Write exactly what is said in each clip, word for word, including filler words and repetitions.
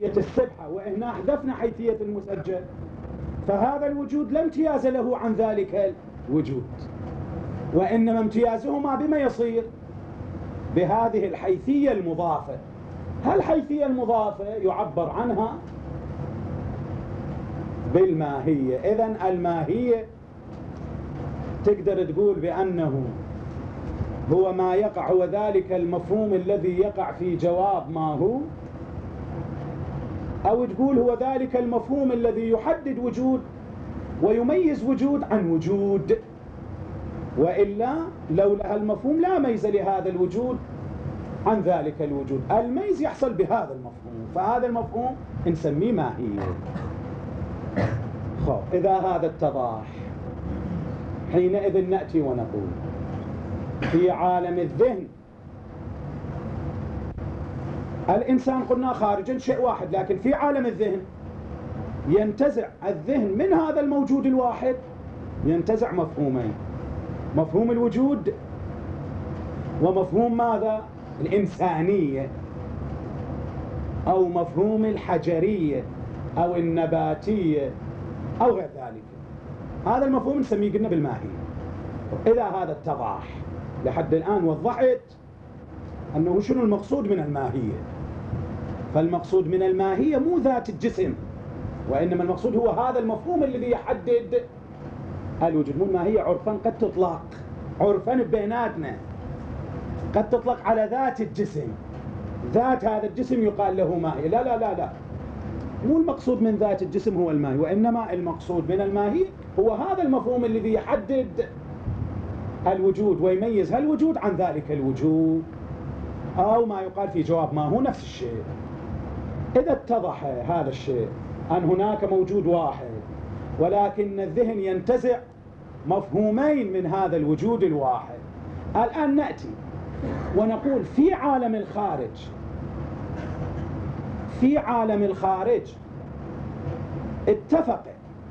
السبحة وإحنا حذفنا حيثية المسجل، فهذا الوجود لا امتياز له عن ذلك الوجود، وإنما امتيازهما بما يصير بهذه الحيثية المضافة. هالحيثية المضافة يعبر عنها بالماهية. إذن الماهية تقدر تقول بأنه هو ما يقع، هو ذلك المفهوم الذي يقع في جواب ما هو، أو تقول هو ذلك المفهوم الذي يحدد وجود ويميز وجود عن وجود، وإلا لولا المفهوم لا ميز لهذا الوجود عن ذلك الوجود. الميز يحصل بهذا المفهوم، فهذا المفهوم نسميه ماهية. خب إذا هذا اتضح، حينئذ نأتي ونقول في عالم الذهن الإنسان قلنا خارجا شيء واحد، لكن في عالم الذهن ينتزع الذهن من هذا الموجود الواحد، ينتزع مفهومين: مفهوم الوجود ومفهوم ماذا؟ الإنسانية، أو مفهوم الحجرية أو النباتية أو غير ذلك. هذا المفهوم نسميه قلنا بالماهية. إذا هذا اتضح لحد الآن وضحت أنه شنو المقصود من الماهية. فالمقصود من الماهية مو ذات الجسم، وإنما المقصود هو هذا المفهوم الذي يحدد الوجود. مو الماهية عرفا قد تطلق عرفا بيناتنا، قد تطلق على ذات الجسم، ذات هذا الجسم يقال له ماهية. لا لا لا لا، مو المقصود من ذات الجسم هو الماهي، وإنما المقصود من الماهي هو هذا المفهوم الذي يحدد الوجود ويميز هالوجود عن ذلك الوجود، أو ما يقال في جواب ما هو نفس الشيء. إذا اتضح هذا الشيء أن هناك موجود واحد، ولكن الذهن ينتزع مفهومين من هذا الوجود الواحد، الآن نأتي ونقول في عالم الخارج، في عالم الخارج اتفق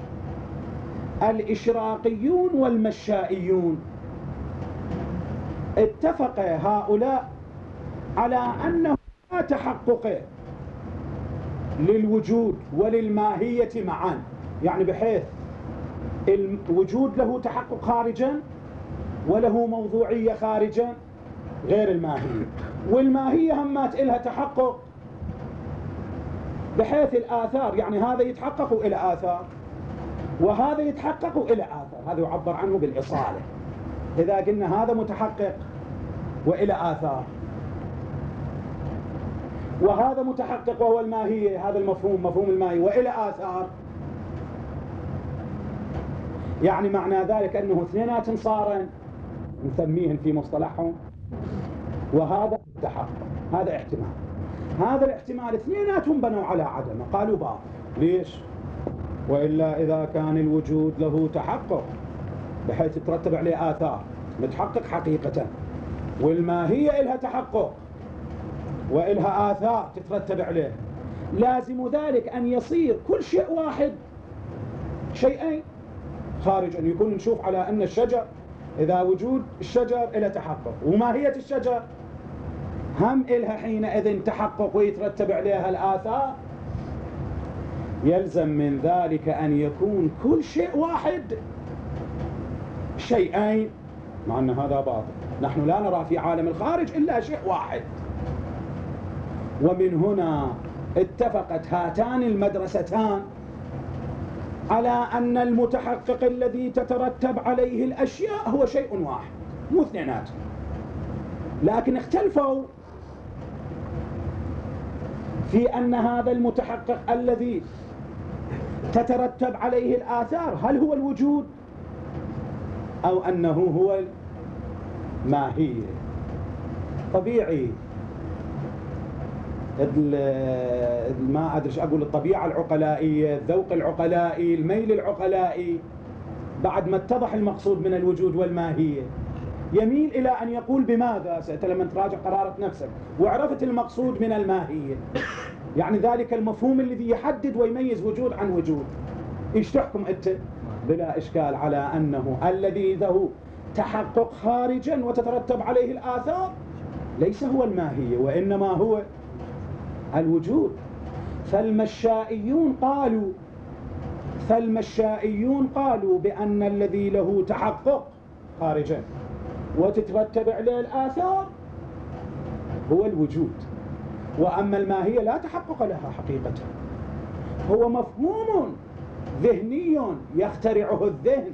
الإشراقيون والمشائيون، اتفق هؤلاء على أنه لا تحقق للوجود وللماهية معا، يعني بحيث الوجود له تحقق خارجا وله موضوعية خارجا غير الماهية، والماهية همات إلها تحقق بحيث الآثار، يعني هذا يتحقق إلى آثار وهذا يتحقق إلى آثار. هذا يعبر عنه بالإصالة. إذا قلنا هذا متحقق وإلى آثار، وهذا متحقق وهو الماهية، هذا المفهوم مفهوم الماهية وإلى آثار، يعني معنى ذلك أنه اثنينات صارا نسميهن في مصطلحهم، وهذا تحقق. هذا احتمال، هذا الاحتمال اثنيناتهم بنوا على عدمه، قالوا باطل. ليش؟ وإلا إذا كان الوجود له تحقق بحيث يترتب عليه آثار متحقق حقيقة، والماهية إلها تحقق وإلها آثار تترتب عليه، لازم ذلك أن يصير كل شيء واحد شيئين خارج. أن يكون نشوف على أن الشجر إذا وجود الشجر إلى تحقق وماهية الشجر هم إلها حينئذ تحقق ويترتب عليها الآثار، يلزم من ذلك أن يكون كل شيء واحد شيئين، مع أن هذا باطل. نحن لا نرى في عالم الخارج إلا شيء واحد. ومن هنا اتفقت هاتان المدرستان على أن المتحقق الذي تترتب عليه الأشياء هو شيء واحد، مو اثنينات. لكن اختلفوا في أن هذا المتحقق الذي تترتب عليه الآثار هل هو الوجود أو أنه هو الماهية. طبيعي ما أدري أقول الطبيعة العقلائية، الذوق العقلائي، الميل العقلائي، بعد ما اتضح المقصود من الوجود والماهية يميل إلى أن يقول بماذا سأنت لما تراجع قرارة نفسك وعرفت المقصود من الماهية، يعني ذلك المفهوم الذي يحدد ويميز وجود عن وجود، إيش تحكم أنت؟ بلا إشكال على أنه الذي له تحقق خارجا وتترتب عليه الآثار ليس هو الماهية وإنما هو الوجود. فالمشائيون قالوا فالمشائيون قالوا بأن الذي له تحقق خارجا وتترتب عليه الآثار هو الوجود، وأما الماهية لا تحقق لها حقيقة، هو مفهوم ذهني يخترعه الذهن،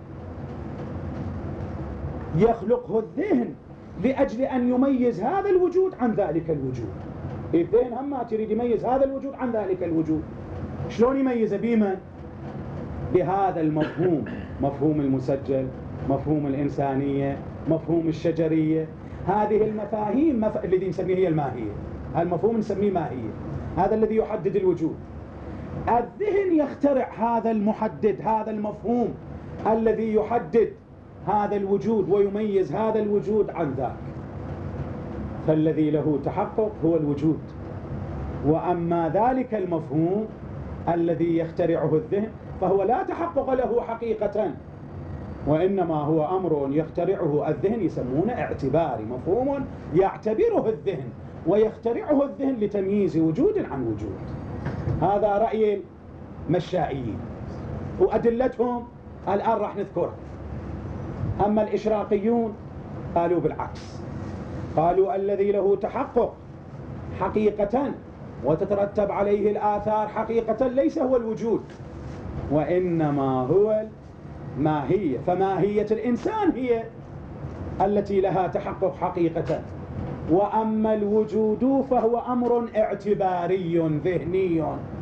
يخلقه الذهن لأجل أن يميز هذا الوجود عن ذلك الوجود. الذهن هم ما تريد يميز هذا الوجود عن ذلك الوجود. شلون يميزه؟ بما بهذا المفهوم، مفهوم المسجل، مفهوم الإنسانية، مفهوم الشجرية. هذه المفاهيم مف... الذي نسميه هي الماهية، المفهوم نسميه ماهية، هذا الذي يحدد الوجود. الذهن يخترع هذا المحدد، هذا المفهوم الذي يحدد هذا الوجود ويميز هذا الوجود عن ذاك. فالذي له تحقق هو الوجود، وأما ذلك المفهوم الذي يخترعه الذهن فهو لا تحقق له حقيقة، وإنما هو أمر يخترعه الذهن، يسمونه اعتباري، مفهوم يعتبره الذهن ويخترعه الذهن لتمييز وجود عن وجود. هذا رأي المشائيين وأدلتهم الآن راح نذكرها. أما الإشراقيون قالوا بالعكس، قالوا الذي له تحقق حقيقة وتترتب عليه الآثار حقيقة ليس هو الوجود، وإنما هو الماهية. فماهية الإنسان هي التي لها تحقق حقيقة، وأما الوجود فهو أمر اعتباري ذهني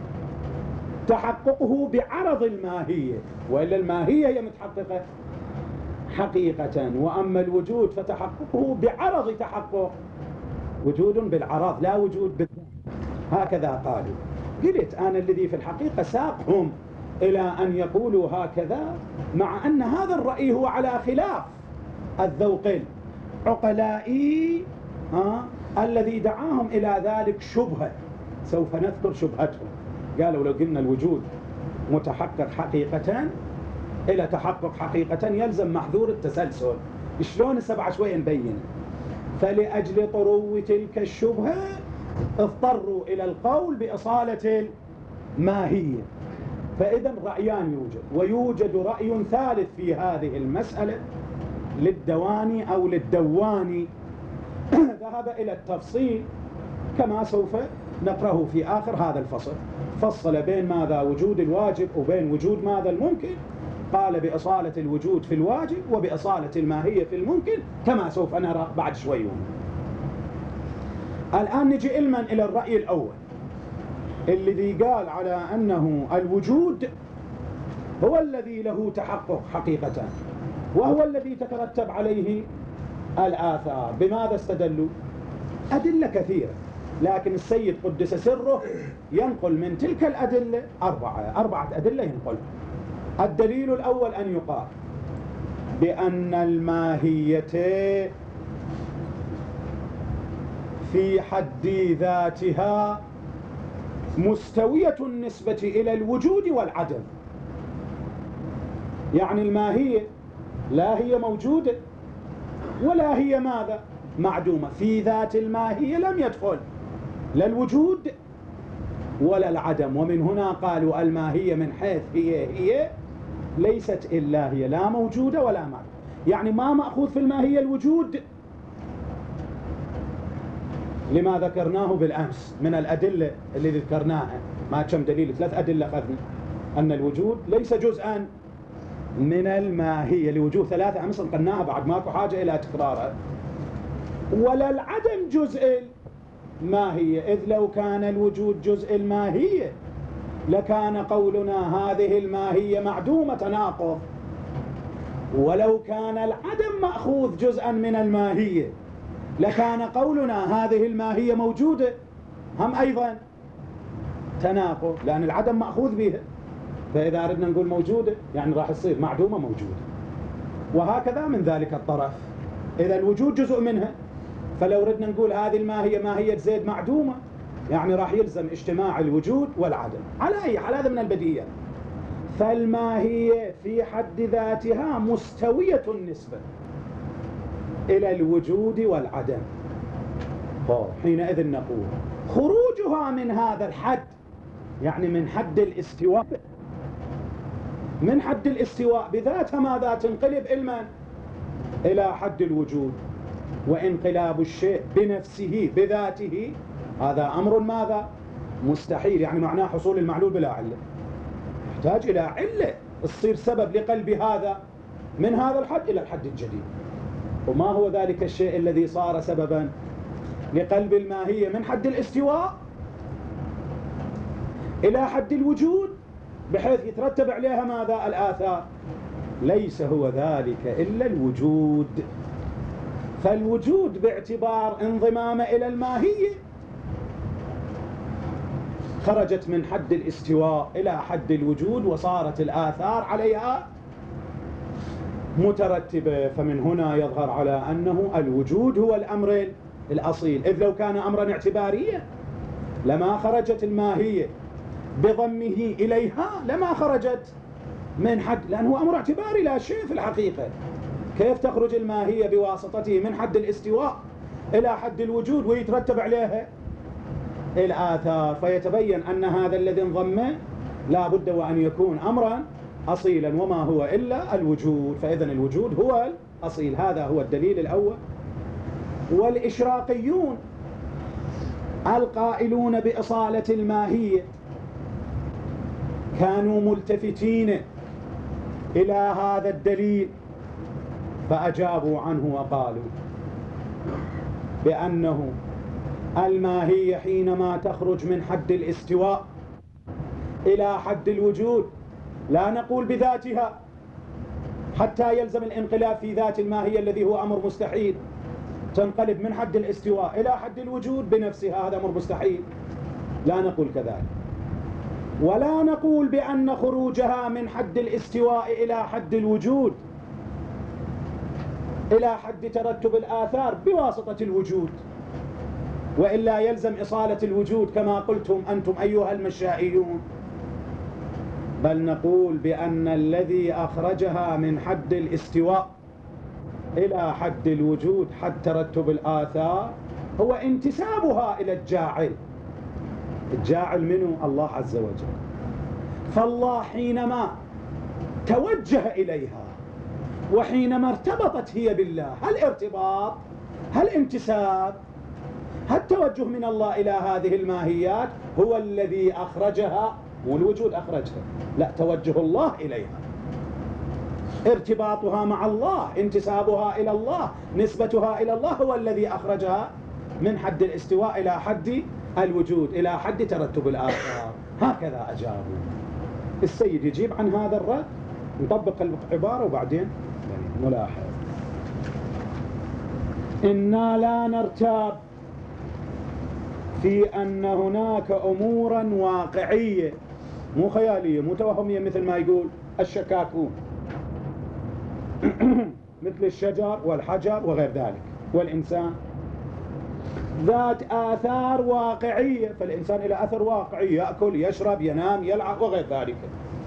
تحققه بعرض الماهية، وإلا الماهية هي متحققة حقيقة، وأما الوجود فتحققه بعرض تحقق، وجود بالعرض لا وجود بالذات. هكذا قالوا. قلت أنا الذي في الحقيقة ساقهم إلى أن يقولوا هكذا، مع أن هذا الرأي هو على خلاف الذوق العقلائي آه الذي دعاهم إلى ذلك شبهة. سوف نذكر شبهتهم. قالوا لو قلنا الوجود متحقق حقيقة إلى تحقق حقيقة يلزم محذور التسلسل. شلون السبعة شوية نبين؟ فلأجل طرو تلك الشبهة اضطروا إلى القول بإصالة الماهية. فإذا رأيان يوجد، ويوجد رأي ثالث في هذه المسألة للدواني أو للدواني ذهب إلى التفصيل كما سوف نقرأه في آخر هذا الفصل. فصل بين ماذا وجود الواجب وبين وجود ماذا الممكن. قال بإصالة الوجود في الواجب وبإصالة الماهية في الممكن كما سوف نرى بعد شوي. الآن نجي علما إلى الرأي الأول الذي قال على أنه الوجود هو الذي له تحقق حقيقة وهو الذي تترتب عليه الآثار. بماذا استدلوا؟ أدلة كثيرة، لكن السيد قدس سره ينقل من تلك الأدلة أربعة أربعة أدلة ينقل. الدليل الأول أن يقال بأن الماهية في حد ذاتها مستوية النسبة إلى الوجود والعدم. يعني الماهية لا هي موجودة ولا هي ماذا؟ معدومة. في ذات الماهية لم يدخل لا الوجود ولا العدم، ومن هنا قالوا الماهية من حيث هي هي ليست إلا هي، لا موجودة ولا معدومة. يعني ما مأخوذ في الماهية الوجود لما ذكرناه بالأمس من الأدلة اللي ذكرناها. ما كم دليل؟ ثلاث أدلة أخذنا. أن الوجود ليس جزءا من الماهية، لوجود ثلاثة أمس نقلناها بعد ماكو حاجة إلى تكرارها. ولا العدم جزء الماهية، إذ لو كان الوجود جزء الماهية لكان قولنا هذه الماهية معدومة تناقض، ولو كان العدم مأخوذ جزءا من الماهية لكان قولنا هذه الماهية موجودة هم أيضا تناقض، لأن العدم مأخوذ بها. فإذا أردنا نقول موجودة يعني راح تصير معدومة موجودة. وهكذا من ذلك الطرف، إذا الوجود جزء منها، فلو ردنا نقول هذه الماهية ماهية زيد معدومة يعني راح يلزم اجتماع الوجود والعدم. على أي حال هذا من البديهيات. فالماهية في حد ذاتها مستوية النسبة إلى الوجود والعدم. حينئذ نقول خروجها من هذا الحد يعني من حد الاستواء، من حد الاستواء بذاتها ماذا تنقلب إلى إلى حد الوجود. وانقلاب الشيء بنفسه بذاته هذا أمر ماذا؟ مستحيل، يعني معناه حصول المعلول بلا علة، يحتاج إلى علة تصير سبب لقلب هذا من هذا الحد إلى الحد الجديد. وما هو ذلك الشيء الذي صار سببا لقلب الماهية من حد الاستواء إلى حد الوجود بحيث يترتب عليها ماذا؟ الآثار. ليس هو ذلك إلا الوجود. فالوجود باعتبار انضمامه إلى الماهية خرجت من حد الاستواء إلى حد الوجود وصارت الآثار عليها مترتبة. فمن هنا يظهر على أنه الوجود هو الأمر الأصيل، إذ لو كان أمرا اعتباريا لما خرجت الماهية بضمه إليها، لما خرجت من حد، لأنه أمر اعتباري لا شيء في الحقيقة. كيف تخرج الماهية بواسطته من حد الاستواء إلى حد الوجود ويترتب عليها الآثار؟ فيتبين أن هذا الذي انضم لا بد وأن يكون أمرا أصيلا، وما هو إلا الوجود. فإذن الوجود هو الأصيل. هذا هو الدليل الأول. والإشراقيون القائلون بإصالة الماهية كانوا ملتفتين إلى هذا الدليل فأجابوا عنه وقالوا بأنه الماهية حينما تخرج من حد الاستواء إلى حد الوجود لا نقول بذاتها حتى يلزم الانقلاب في ذات الماهية الذي هو أمر مستحيل، تنقلب من حد الاستواء إلى حد الوجود بنفسها، هذا أمر مستحيل، لا نقول كذلك. ولا نقول بأن خروجها من حد الاستواء إلى حد الوجود إلى حد ترتب الآثار بواسطة الوجود، وإلا يلزم إصالة الوجود كما قلتم أنتم أيها المشائيون. بل نقول بأن الذي أخرجها من حد الاستواء إلى حد الوجود حد ترتب الآثار هو انتسابها إلى الجاعل. الجاعل منه الله عز وجل. فالله حينما توجه إليها وحينما ارتبطت هي بالله، هل ارتباط؟ هل انتساب؟ هل توجه من الله إلى هذه الماهيات هو الذي أخرجها؟ والوجود أخرجها، لا، توجه الله إليها، ارتباطها مع الله، انتسابها إلى الله، نسبتها إلى الله هو الذي أخرجها من حد الاستواء إلى حد الوجود، إلى حد ترتب الآثار. هكذا أجابوا. السيد يجيب عن هذا الرد، نطبق العبارة وبعدين نلاحظ. إنا لا نرتاب في أن هناك أمورا واقعية مو خيالية مو توهمية مثل ما يقول الشكاكون مثل الشجر والحجر وغير ذلك، والإنسان ذات آثار واقعية، فالإنسان إلى أثر واقعي، يأكل يشرب ينام يلعب وغير ذلك،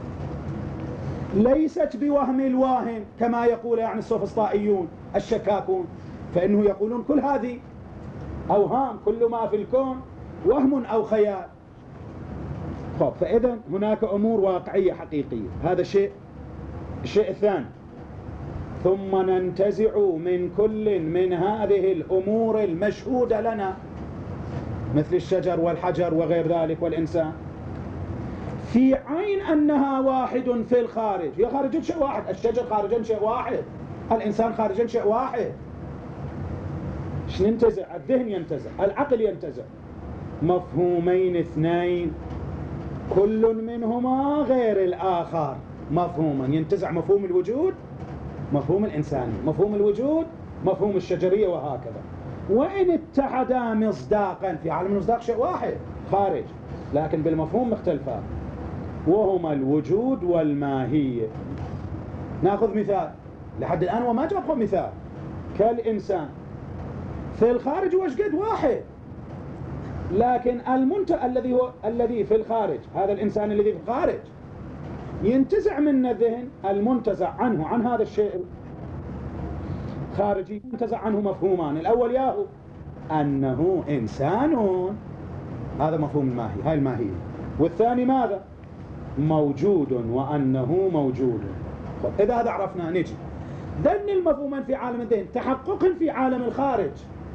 ليست بوهم الواهم كما يقول يعني السوفسطائيون الشكاكون، فإنه يقولون كل هذه أوهام، كل ما في الكون وهم أو خيال. طب فإذا هناك أمور واقعية حقيقية، هذا شيء. الشيء الثاني، ثم ننتزع من كل من هذه الأمور المشهودة لنا مثل الشجر والحجر وغير ذلك والإنسان في عين أنها واحد في الخارج. هي خارجا شيء واحد، الشجر خارجا شيء واحد، الإنسان خارجا شيء واحد. ايش ننتزع؟ الذهن ينتزع، العقل ينتزع مفهومين اثنين كل منهما غير الآخر مفهوما، ينتزع مفهوم الوجود مفهوم الإنساني، مفهوم الوجود مفهوم الشجرية، وهكذا. وإن اتحدا مصداقا، في عالم المصداق شيء واحد خارج لكن بالمفهوم مختلفان، وهما الوجود والماهية. ناخذ مثال لحد الآن وما جابه مثال. كالإنسان في الخارج هو قد واحد، لكن المنتج الذي هو الذي في الخارج، هذا الإنسان الذي في الخارج ينتزع من الذهن المنتزع عنه عن هذا الشيء خارجي، ينتزع عنه مفهومان. الأول ياهو أنه إنسان، هذا مفهوم الماهي، هاي الماهية. والثاني ماذا؟ موجود وأنه موجود. إذا هذا عرفنا نجي ذن المفهوما في عالم الذهن تحقق في عالم الخارج.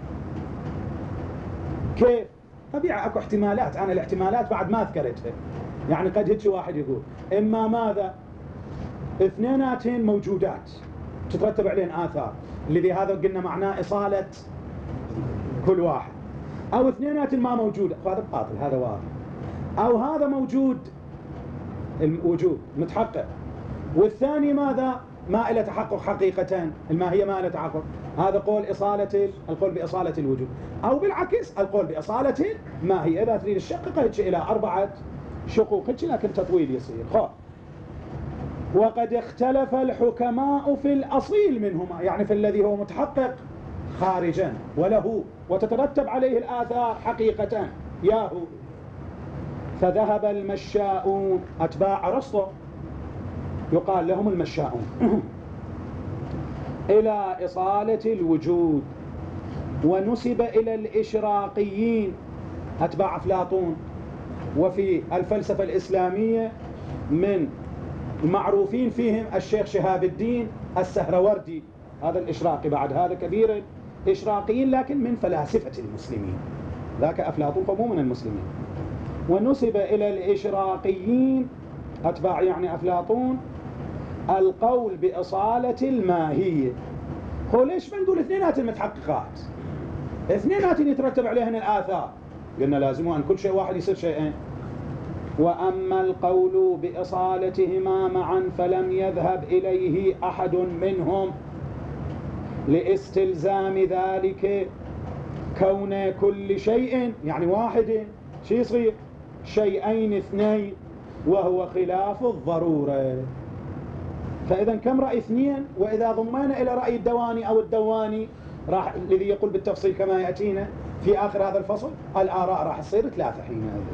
كيف؟ طبيعة أكو احتمالات، أنا الاحتمالات بعد ما أذكرتها. يعني قد هيك واحد يقول إما ماذا؟ اثنيناتهن موجودات تترتب عليهن آثار، الذي هذا قلنا معناه إصالة كل واحد، أو اثنينات ما موجودة، هذا باطل، هذا واضح. أو هذا موجود الوجود متحقق، والثاني ماذا؟ ما إلى تحقق حقيقتان، الماهية ما إلى تحقق. هذا قول إصالة، القول بإصالة الوجود، أو بالعكس القول بإصالة الماهية. إذا تريد الشقة إلى أربعة شقوق، لكن تطويل يصير. خب. وقد اختلف الحكماء في الأصيل منهما، يعني في الذي هو متحقق خارجا وله وتترتب عليه الآثار حقيقة ياهو. فذهب المشاؤون أتباع أرسطو، يقال لهم المشاؤون، إلى إصالة الوجود، ونسب إلى الإشراقيين أتباع أفلاطون. وفي الفلسفة الإسلامية من المعروفين فيهم الشيخ شهاب الدين السهروردي، هذا الإشراقي، بعد هذا كبير الإشراقيين لكن من فلاسفة المسلمين، ذاك أفلاطون فمو من المسلمين. ونسب إلى الإشراقيين أتباع يعني أفلاطون القول بإصالة الماهية. هو ليش بنقول اثنينات المتحققات؟ اثنينات يترتب عليهن الآثار، قلنا لازم أن كل شيء واحد يصير شيئين. وأما القول بإصالتهما معا فلم يذهب إليه أحد منهم لاستلزام ذلك كون كل شيء، يعني واحد شيء يصير شيئين اثنين، وهو خلاف الضرورة. فإذا كم رأي اثنين؟ وإذا ضمينا إلى رأي الدواني أو الدواني راح الذي يقول بالتفصيل كما يأتينا في آخر هذا الفصل، الآراء راح تصير ثلاثة حينئذ.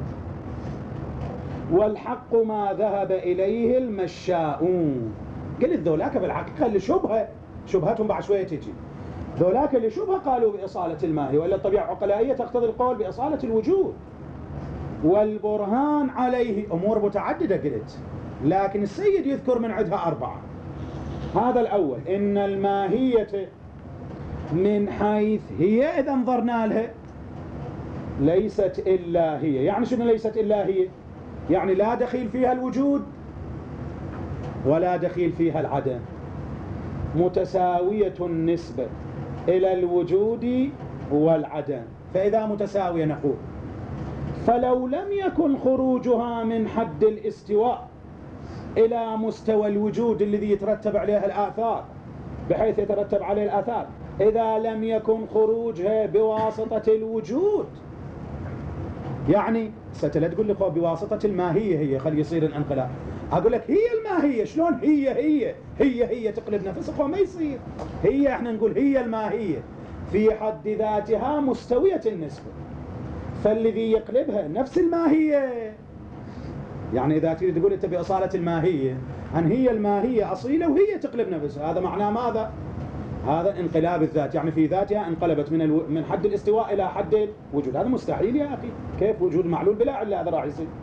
والحق ما ذهب إليه المشاؤون. قلت ذولاك بالحقيقة اللي شبهة شبهتهم بعد شوية تجي، ذولاك اللي شبهة قالوا بإصالة الماهي، وإلا الطبيعة العقلائية تقتضي القول بإصالة الوجود. والبرهان عليه أمور متعددة قلت، لكن السيد يذكر من عندها أربعة. هذا الأول، إن الماهية من حيث هي إذا انظرنا لها ليست إلا هي. يعني شنو ليست إلا هي؟ يعني لا دخيل فيها الوجود ولا دخيل فيها العدم، متساوية النسبة إلى الوجود والعدم. فإذا متساوية نقول فلو لم يكن خروجها من حد الاستواء إلى مستوى الوجود الذي يترتب عليها الآثار، بحيث يترتب عليه الآثار، إذا لم يكن خروجها بواسطة الوجود، يعني ستلا تقول لي بواسطة الماهية هي، خلي يصير الانقلاب. أقول لك هي الماهية، شلون هي هي هي هي تقلب نفسها؟ ما يصير. هي احنا نقول هي الماهية في حد ذاتها مستوية النسبة، فالذي يقلبها نفس الماهية. يعني إذا تريد تقول أنت بأصالة الماهية أن هي الماهية أصيلة وهي تقلب نفسها، هذا معناه ماذا؟ هذا انقلاب الذات، يعني في ذاتها انقلبت من الو... من حد الاستواء إلى حد الوجود. هذا مستحيل يا أخي، كيف وجود معلول بلا علة هذا راح يصير؟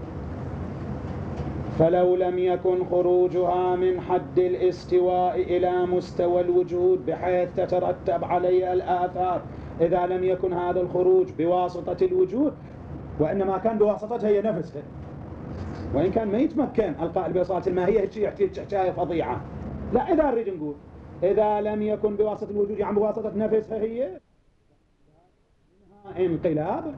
فلو لم يكن خروجها من حد الاستواء إلى مستوى الوجود بحيث تترتب عليه الآثار، إذا لم يكن هذا الخروج بواسطة الوجود وإنما كان بواسطتها هي نفسها، وإن كان ما يتمكن القائل بإصالة الماهية يحكي حكاية فظيعة. لا، إذا نريد نقول إذا لم يكن بواسطة الوجود يعني بواسطة نفسها هي، انقلاب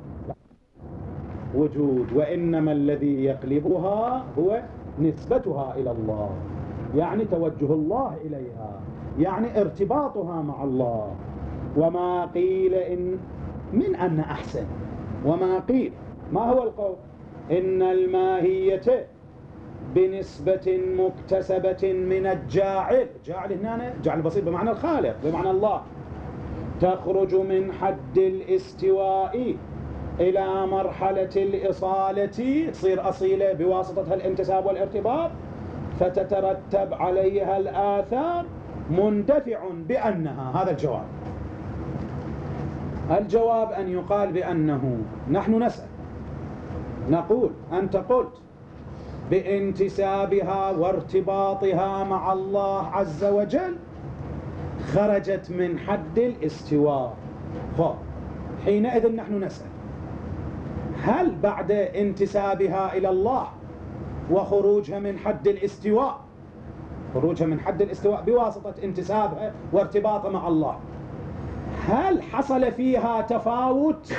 وجود، وإنما الذي يقلبها هو نسبتها إلى الله، يعني توجه الله إليها، يعني ارتباطها مع الله. وما قيل إن من أن أحسن، وما قيل ما هو القول؟ إن الماهية بنسبة مكتسبة من الجاعل، جاعل هنا جاعل بسيط بمعنى الخالق بمعنى الله، تخرج من حد الاستواء إلى مرحلة الإصالة، تصير أصيلة بواسطتها الانتساب والارتباط، فتترتب عليها الآثار، مندفع بأنها. هذا الجواب. الجواب أن يقال بأنه نحن نسأل نقول أنت قلت بانتسابها وارتباطها مع الله عز وجل خرجت من حد الاستواء. خب حينئذ نحن نسأل: هل بعد انتسابها إلى الله وخروجها من حد الاستواء، خروجها من حد الاستواء بواسطة انتسابها وارتباطها مع الله، هل حصل فيها تفاوت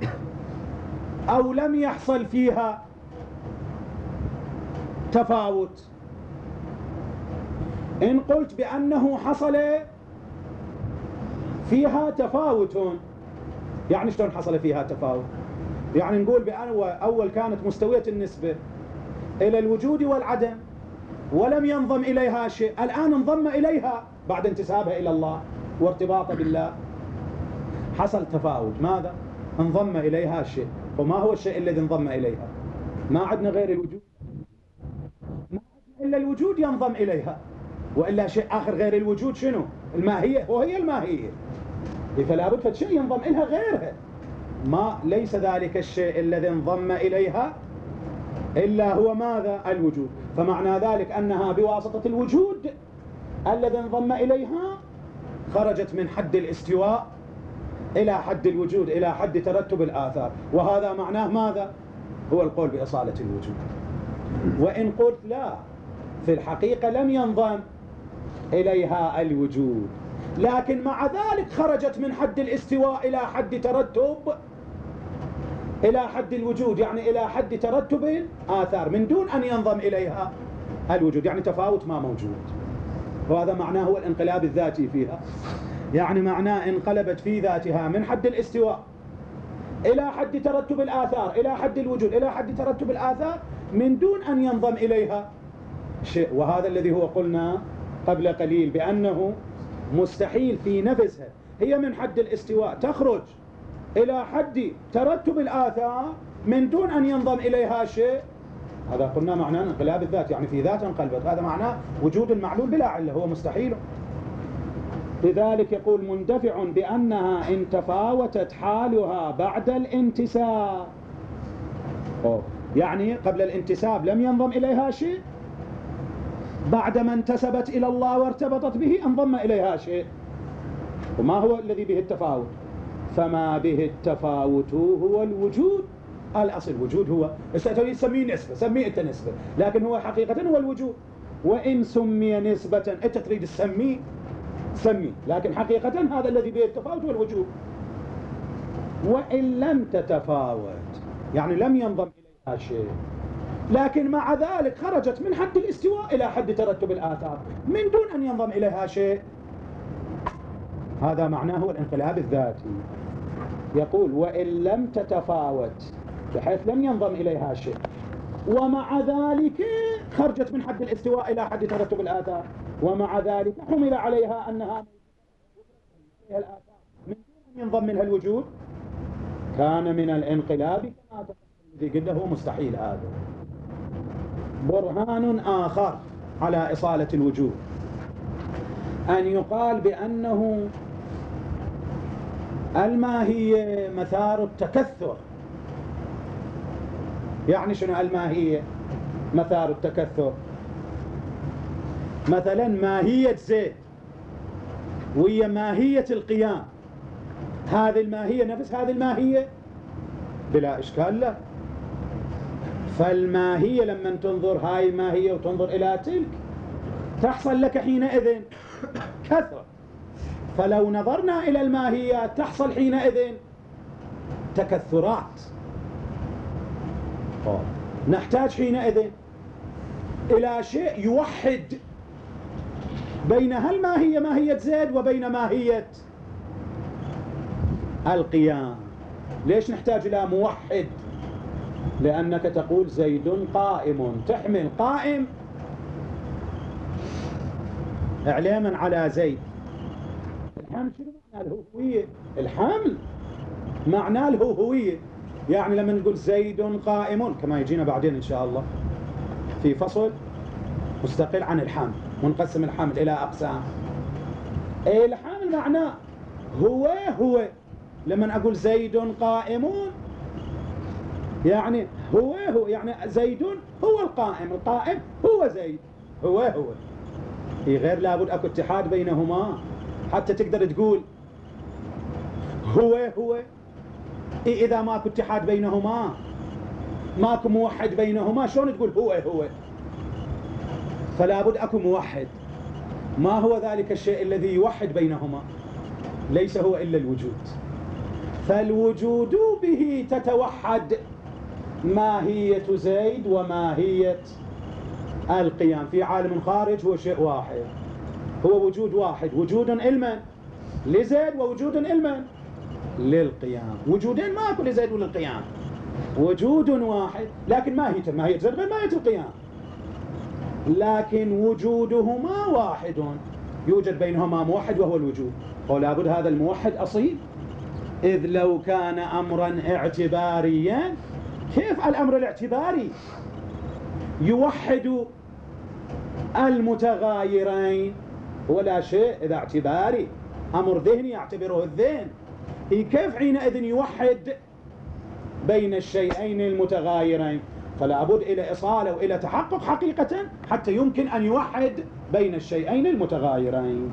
أو لم يحصل فيها تفاوت؟ إن قلت بأنه حصل فيها تفاوت، يعني شلون حصل فيها تفاوت؟ يعني نقول بأن أول كانت مستوية النسبة إلى الوجود والعدم ولم ينضم إليها شيء، الآن انضم إليها بعد انتسابها إلى الله وارتباطها بالله، حصل تفاوت. ماذا؟ انضم إليها شيء. وما هو الشيء الذي انضم إليها؟ ما عندنا غير الوجود، ما عندنا إلا الوجود ينضم إليها، وإلا شيء آخر غير الوجود شنو؟ الماهية، وهي الماهية، فلا بد فشيء ينضم إليها غيرها، ما ليس ذلك الشيء الذي انضم إليها إلا هو ماذا؟ الوجود. فمعنى ذلك أنها بواسطة الوجود الذي انضم إليها خرجت من حد الاستواء إلى حد الوجود، إلى حد ترتب الآثار، وهذا معناه ماذا؟ هو القول بإصالة الوجود. وإن قلت لا، في الحقيقة لم ينضم إليها الوجود، لكن مع ذلك خرجت من حد الاستواء إلى حد ترتب، إلى حد الوجود، يعني إلى حد ترتب الآثار من دون أن ينضم إليها الوجود، يعني تفاوت ما موجود. وهذا معناه هو الانقلاب الذاتي فيها، يعني معناه انقلبت في ذاتها من حد الاستواء إلى حد ترتب الآثار، إلى حد الوجود، إلى حد ترتب الآثار من دون أن ينضم إليها شيء. وهذا الذي هو قلنا قبل قليل بأنه مستحيل في نفسها هي من حد الاستواء تخرج إلى حد ترتب الآثار من دون أن ينضم إليها شيء. هذا قلنا معناه انقلاب الذات، يعني في ذات انقلبت، هذا معناه وجود المعلول بلا علة، هو مستحيل. لذلك يقول مندفع بأنها إن تفاوتت حالها بعد الانتساب، يعني قبل الانتساب لم ينضم إليها شيء، بعدما انتسبت إلى الله وارتبطت به انضم إليها شيء. وما هو الذي به التفاوت؟ فما به التفاوت هو الوجود الأصل. الوجود هو تريد تسميه نسبة، سميه أنت نسبة، لكن هو حقيقة هو الوجود. وإن سمي نسبة أنت تريد تسميه سميه، لكن حقيقة هذا الذي به التفاوت هو الوجود. وإن لم تتفاوت يعني لم ينضم إليها شيء، لكن مع ذلك خرجت من حد الاستواء إلى حد ترتب الآثار من دون أن ينضم إليها شيء، هذا معناه هو الانقلاب الذاتي. يقول وإن لم تتفاوت بحيث لم ينضم إليها شيء، ومع ذلك خرجت من حد الاستواء إلى حد ترتب الآثار، ومع ذلك حمل عليها أنها الآثار من دون أن ينضم منها الوجود، كان من الانقلاب كما الذي قلنا هو مستحيل. هذا برهان آخر على إصالة الوجود أن يقال بأنه الماهية مثار التكثر. يعني شنو الماهية مثار التكثر؟ مثلا ماهية زيد وهي ماهية القيام، هذه الماهية نفس هذه الماهية بلا إشكال له. فالماهية لما تنظر هاي ماهية وتنظر إلى تلك تحصل لك حينئذ كثرة، فلو نظرنا إلى الماهيات تحصل حينئذ تكثرات. نحتاج حينئذ إلى شيء يوحد بين هالماهية ماهية زيد وبين ماهية القيام. ليش نحتاج إلى موحد؟ لأنك تقول زيد قائم، تحمل قائم إعلاما على زيد. الحمل شنو معنى الهوية؟ الحمل معناه الهوية، يعني لما نقول زيد قائم كما يجينا بعدين إن شاء الله في فصل مستقل عن الحمل، ونقسم الحمل إلى أقسام. الحمل معناه هو هو، لما أقول زيد قائم يعني هو هو يعني زيد هو القائم، القائم هو زيد، هو هو. إيه غير لابد أكو اتحاد بينهما حتى تقدر تقول هو هو. إيه إذا ماكو اتحاد بينهما، ماكو موحد بينهما، شلون تقول هو هو؟ فلا بد أكو موحد. ما هو ذلك الشيء الذي يوحد بينهما؟ ليس هو إلا الوجود. فالوجود به تتوحد ماهية زيد وماهية القيام. في عالم خارج هو شيء واحد، هو وجود واحد، وجود علما لزيد ووجود علما للقيام. وجودين ماكو لزيد وللقيام، وجود واحد لكن ماهيته ماهية زيد غير ماهية القيام، لكن وجودهما واحد، يوجد بينهما موحد وهو الوجود. ولا بد هذا الموحد أصيل، إذ لو كان أمرا اعتباريا، كيف الأمر الاعتباري يوحد المتغايرين؟ ولا شيء إذا اعتباري، أمر ذهني يعتبره الذهن، كيف حينئذ يوحد بين الشيئين المتغايرين؟ فلا بد إلى إصالة وإلى تحقق حقيقة حتى يمكن أن يوحد بين الشيئين المتغايرين.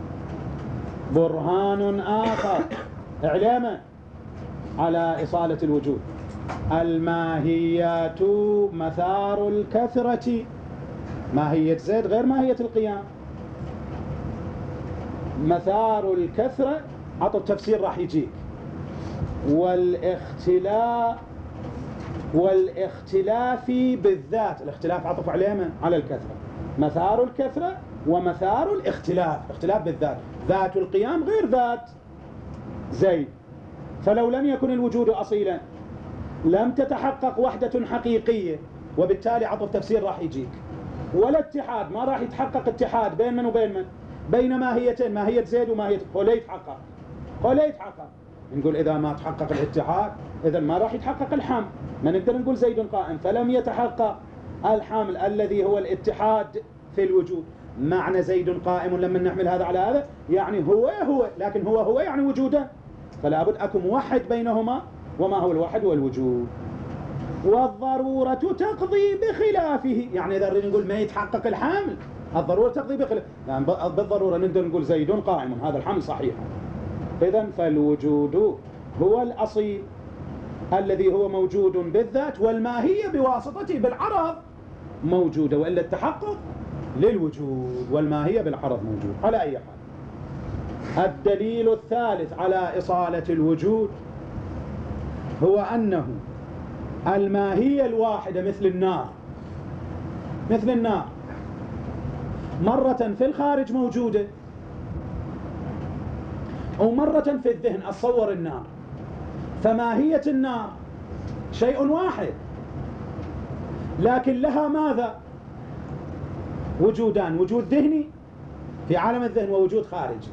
برهان آخر إعلاما على إصالة الوجود: الماهيات مثار الكثرة. ماهية زيد غير ماهية القيام. مثار الكثرة عطوا التفسير راح يجيك. والاختلاف والاختلاف بالذات، الاختلاف عطف عليهما على الكثرة. مثار الكثرة ومثار الاختلاف، اختلاف بالذات، ذات القيام غير ذات زيد. فلو لم يكن الوجود أصيلا لم تتحقق وحدة حقيقية، وبالتالي عطف تفسير راح يجيك. ولا اتحاد، ما راح يتحقق اتحاد بين من وبين من؟ بين ماهيتين، ماهية زيد وماهية هو لا يتحقق، هو لا يتحقق. نقول إذا ما تحقق الاتحاد إذا ما راح يتحقق الحمل، ما نقدر نقول زيد قائم. فلم يتحقق الحمل الذي هو الاتحاد في الوجود. معنى زيد قائم لما نحمل هذا على هذا يعني هو هو، لكن هو هو يعني وجوده، فلا بد أكو موحد بينهما. وما هو الوحد؟ هو الوجود. والضرورة تقضي بخلافه، يعني إذا نقول ما يتحقق الحمل الضرورة تقضي بخلاف، يعني بالضرورة نقدر نقول زيد قائم، هذا الحمل صحيح. إذن فالوجود هو الأصيل الذي هو موجود بالذات، والماهية بواسطته بالعرض موجودة، وإلا التحقق للوجود والماهية بالعرض موجود. على أي حال، الدليل الثالث على إصالة الوجود هو أنه الماهية الواحدة مثل النار، مثل النار مرة في الخارج موجودة ومرة في الذهن. أتصور النار، فماهية النار شيء واحد لكن لها ماذا؟ وجودان، وجود ذهني في عالم الذهن ووجود خارجي.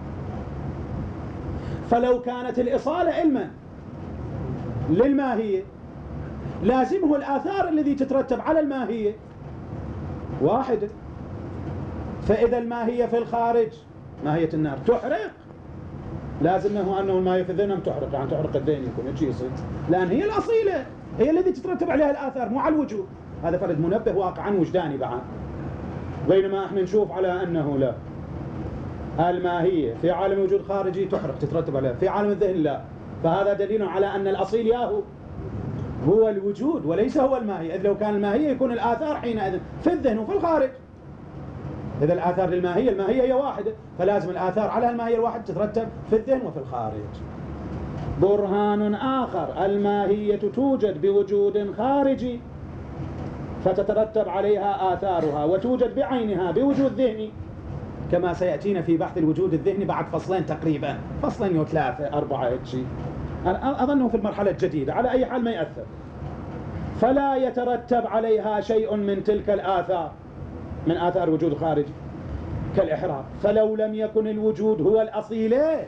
فلو كانت الإصالة علما للماهية لازمه الآثار الذي تترتب على الماهية واحدة. فإذا الماهية في الخارج ماهية النار تحرق، لازمه أنه الماهية في الذهن تحرق، يعني تحرق الذهن يكون ايش يصير؟ لأن هي الأصيلة، هي التي تترتب عليها الآثار مو على الوجود. هذا فرد منبه واقعا وجداني بعد، بينما احنا نشوف على أنه لا، الماهية في عالم الوجود خارجي تحرق تترتب عليها، في عالم الذهن لا. فهذا دليل على أن الأصيل ياهو هو الوجود وليس هو الماهية. إذ لو كان الماهية يكون الآثار حينئذ في الذهن وفي الخارج. إذا الآثار للماهية، الماهية هي واحدة، فلازم الآثار على الماهية الواحدة تترتب في الذهن وفي الخارج. برهان آخر: الماهية توجد بوجود خارجي فتترتب عليها آثارها، وتوجد بعينها بوجود ذهني، كما سيأتينا في بحث الوجود الذهني بعد فصلين تقريبا، فصلين وثلاثة أربعة هيك شيء، أظنه في المرحلة الجديدة. على أي حال ما يأثر. فلا يترتب عليها شيء من تلك الآثار، من آثار وجود خارجي كالإحراق. فلو لم يكن الوجود هو الأصيلة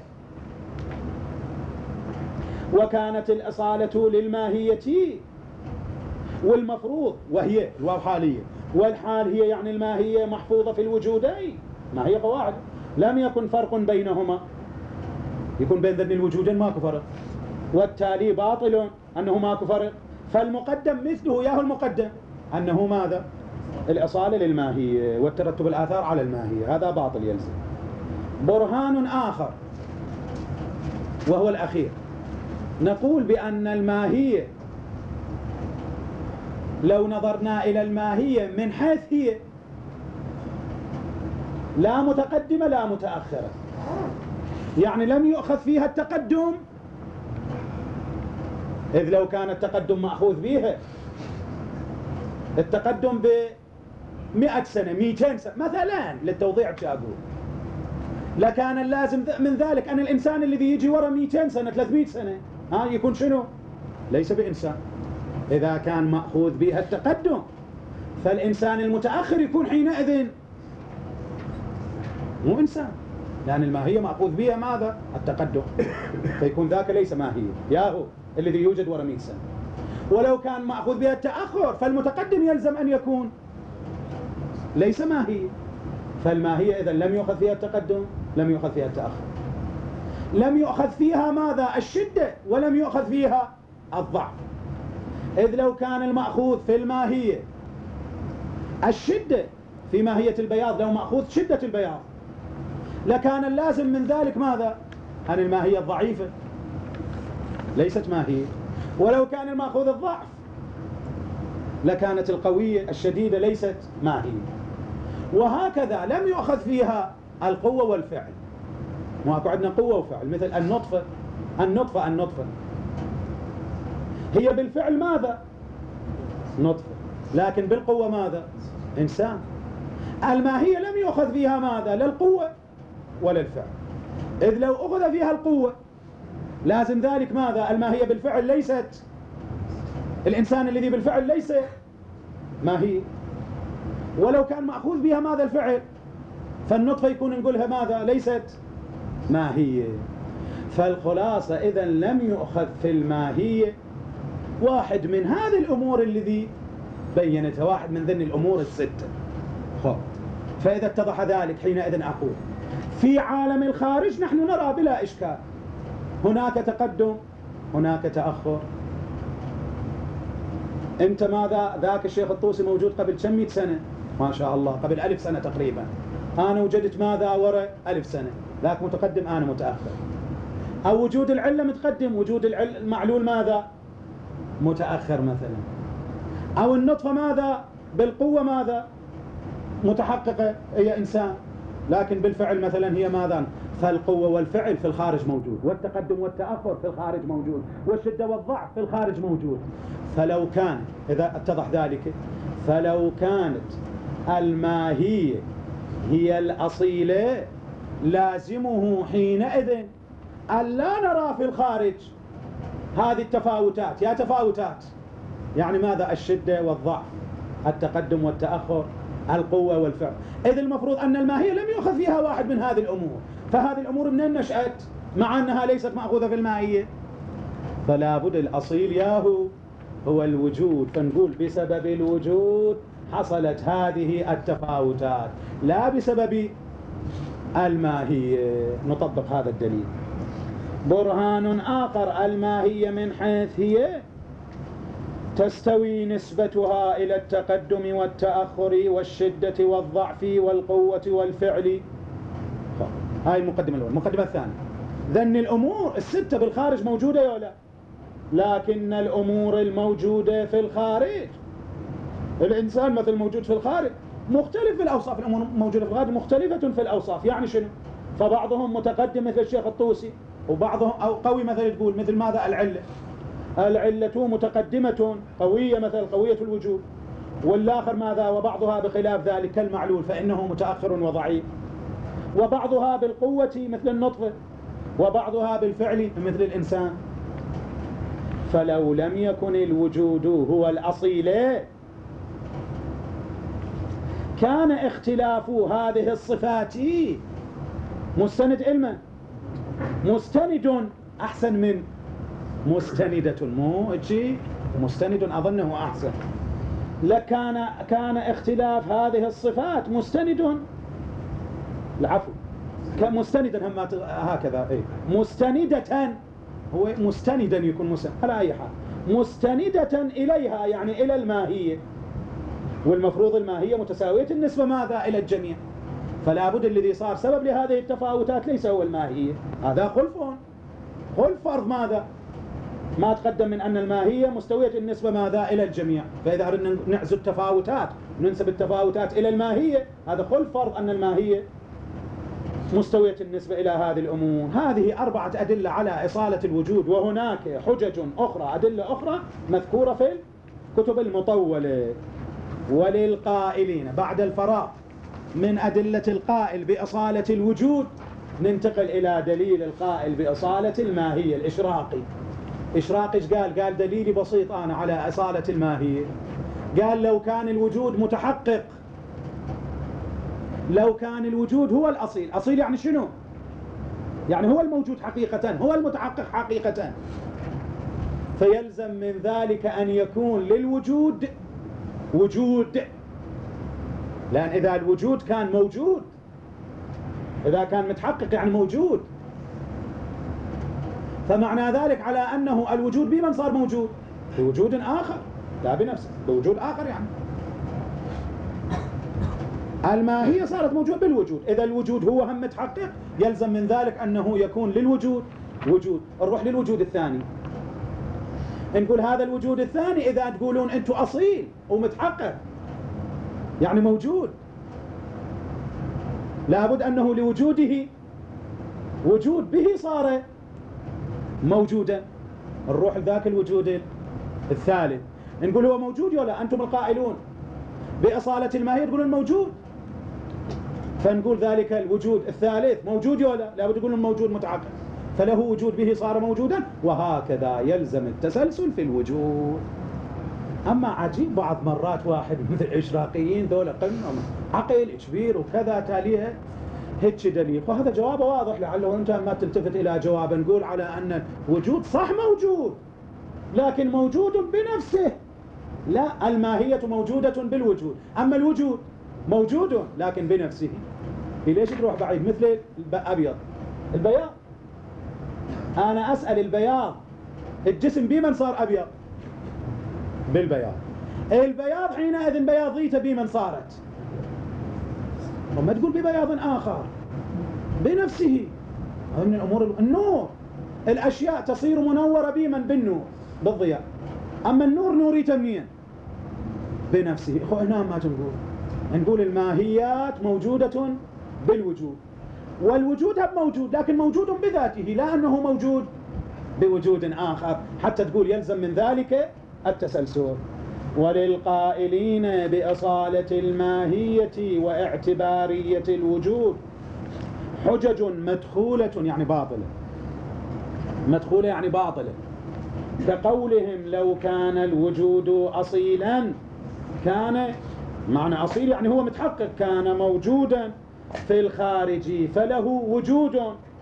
وكانت الأصالة للماهية، والمفروض وهي الواو حالية، والحال هي يعني الماهية محفوظة في الوجودين، ما هي قواعد، لم يكن فرق بينهما، يكون بين ذن الوجودين ماكو فرق، والتالي باطل أنه ماكو فرق، فالمقدم مثله ياهو المقدم أنه ماذا؟ الإصالة للماهية والترتب الآثار على الماهية، هذا باطل يلزم. برهان آخر وهو الأخير، نقول بأن الماهية لو نظرنا إلى الماهية من حيث هي لا متقدمة لا متأخرة، يعني لم يؤخذ فيها التقدم، إذ لو كان التقدم مأخوذ بها التقدم بمئة سنة مئتين سنة مثلا للتوضيح أقول، لكان اللازم من ذلك أن الإنسان الذي يجي وراء مئتين سنة ثلاثمئة سنة ها يكون شنو؟ ليس بإنسان. إذا كان مأخوذ بها التقدم فالإنسان المتأخر يكون حينئذ مو إنسان، لأن الماهية مأخوذ بها ماذا؟ التقدم، فيكون ذاك ليس ماهية ياهو الذي يوجد وراء مئة سنة. ولو كان مأخوذ بها التأخر فالمتقدم يلزم أن يكون ليس ماهية. فالماهية إذن لم يؤخذ فيها التقدم لم يؤخذ فيها التأخر، لم يؤخذ فيها ماذا؟ الشدة، ولم يؤخذ فيها الضعف. إذ لو كان المأخوذ في الماهية الشدة في ماهية البياض، لو مأخوذ شدة البياض لكان اللازم من ذلك ماذا؟ أن الماهية الضعيفة ليست ماهية. ولو كان المأخوذ الضعف لكانت القوية الشديدة ليست ماهية. وهكذا لم يؤخذ فيها القوة والفعل، ماكو عندنا قوة وفعل مثل النطفة النطفة النطفة هي بالفعل ماذا؟ نطفة، لكن بالقوة ماذا؟ إنسان. الماهية لم يؤخذ فيها ماذا؟ لا القوة ولا الفعل، إذ لو أخذ فيها القوة لازم ذلك ماذا؟ الماهية بالفعل ليست، الإنسان الذي بالفعل ليس ماهية. ولو كان مأخوذ بها ماذا؟ الفعل، فالنطفة يكون نقولها ماذا؟ ليست ماهية. فالخلاصة إذن لم يؤخذ في الماهية واحد من هذه الأمور الذي بينتها، واحد من ذن الأمور الستة. خب. فإذا اتضح ذلك حينئذ أقول في عالم الخارج نحن نرى بلا إشكال هناك تقدم هناك تأخر. أنت ماذا؟ ذاك الشيخ الطوسي موجود قبل كم مئة سنة ما شاء الله، قبل ألف سنة تقريبا. أنا وجدت ماذا وراء ألف سنة، ذاك متقدم أنا متأخر. أو وجود العلة متقدم، وجود المعلول ماذا؟ متأخر مثلا. أو النطفة ماذا؟ بالقوة ماذا؟ متحققة، هي إنسان، لكن بالفعل مثلا هي ماذا؟ فالقوة والفعل في الخارج موجود، والتقدم والتأخر في الخارج موجود، والشدة والضعف في الخارج موجود. فلو كان إذا اتضح ذلك فلو كانت الماهية هي الأصيلة لازمه حينئذ ألا نرى في الخارج هذه التفاوتات، يا تفاوتات يعني ماذا؟ الشدة والضعف، التقدم والتأخر، القوة والفعل. إذ المفروض أن الماهية لم يؤخذ فيها واحد من هذه الأمور، فهذه الأمور من نشأت مع أنها ليست مأخوذة في الماهية. فلا بد الأصيل ياهو هو الوجود، فنقول بسبب الوجود حصلت هذه التفاوتات لا بسبب الماهية. نطبق هذا الدليل. برهان آخر الماهية من حيث هي تستوي نسبتها إلى التقدم والتأخر والشدة والضعف والقوة والفعل. هاي المقدمة الأولى. المقدمة الثانية ذن الأمور الستة بالخارج موجودة يا لا، لكن الأمور الموجودة في الخارج، الإنسان مثل موجود في الخارج مختلف في الأوصاف، الأمور موجودة في الخارج مختلفة في الأوصاف. يعني شنو؟ فبعضهم متقدم مثل الشيخ الطوسي، وبعضهم أو قوي مثل تقول مثل ماذا؟ العلة العلة متقدمة قوية مثل قوية الوجود، والآخر ماذا؟ وبعضها بخلاف ذلك كالمعلول فإنه متأخر وضعيف. وبعضها بالقوة مثل النطفة، وبعضها بالفعل مثل الإنسان. فلو لم يكن الوجود هو الأصيل كان اختلاف هذه الصفات مستند علما، مستند أحسن من مستندة، مو اجي مستند أظنه أحسن. لكان كان اختلاف هذه الصفات مستند، العفو كمستندا هم هكذا، اي مستندة، هو مستندا يكون مستند على أي حال، مستندة إليها، يعني إلى الماهية، والمفروض الماهية متساوية النسبة ماذا؟ إلى الجميع. فلا بد الذي صار سبب لهذه التفاوتات ليس هو الماهية، هذا خلف خلف فرض ماذا؟ ما تقدم من أن الماهية مستوية النسبة ماذا؟ إلى الجميع. فإذا أردنا نعزو التفاوتات وننسب التفاوتات إلى الماهية، هذا خلف فرض أن الماهية مستوية النسبة إلى هذه الأمور. هذه أربعة أدلة على إصالة الوجود، وهناك حجج أخرى، أدلة أخرى مذكورة في الكتب المطولة. وللقائلين بعد الفراغ من أدلة القائل بإصالة الوجود ننتقل إلى دليل القائل بإصالة الماهية الإشراقي. إشراقي ايش قال؟ قال دليلي بسيط أنا على إصالة الماهية. قال لو كان الوجود متحقق، لو كان الوجود هو الأصيل. أصيل يعني شنو؟ يعني هو الموجود حقيقة، هو المتحقق حقيقة، فيلزم من ذلك أن يكون للوجود وجود. لأن إذا الوجود كان موجود، إذا كان متحقق يعني موجود، فمعنى ذلك على أنه الوجود بمن صار موجود؟ بوجود آخر، لا بنفسه، بوجود آخر. يعني الماهية صارت موجود بالوجود. إذا الوجود هو هم متحقق يلزم من ذلك أنه يكون للوجود وجود. نروح للوجود الثاني، نقول هذا الوجود الثاني إذا تقولون أنتم أصيل ومتحقق يعني موجود، لابد أنه لوجوده وجود به صار موجودا. نروح لذاك الوجود الثالث، نقول هو موجود ولا؟ أنتم القائلون بإصالة الماهية تقولون موجود، فنقول ذلك الوجود الثالث موجود ولا؟ لابد تقولون موجود متحقق، فله وجود به صار موجودا، وهكذا يلزم التسلسل في الوجود. أما عجيب بعض مرات واحد مثل الإشراقيين ذولا قمة عقل كبير وكذا تاليها هيك دليل، وهذا جوابه واضح. لعله أنت ما تلتفت إلى جواب نقول على أن وجود صح موجود لكن موجود بنفسه، لا، الماهية موجودة بالوجود، أما الوجود موجود لكن بنفسه. ليش تروح بعيد؟ مثل الأبيض البياض، أنا أسأل البياض الجسم بمن صار أبيض؟ بالبياض. البياض حينئذ بياضيته بمن صارت؟ وما تقول ببياض آخر، بنفسه. هذه من الأمور. النور، الأشياء تصير منورة بمن؟ بالنور، بالضياء. أما النور نوريته منين؟ بنفسه. هنا ما تنقول، نقول الماهيات موجودة بالوجود، والوجود هم موجود لكن موجود بذاته، لا أنه موجود بوجود آخر، حتى تقول يلزم من ذلك التسلسل. وللقائلين بإصالة الماهية واعتبارية الوجود حجج مدخولة يعني باطلة، مدخولة يعني باطلة، كقولهم لو كان الوجود أصيلا، كان معنى أصيل يعني هو متحقق، كان موجودا في الخارج فله وجود،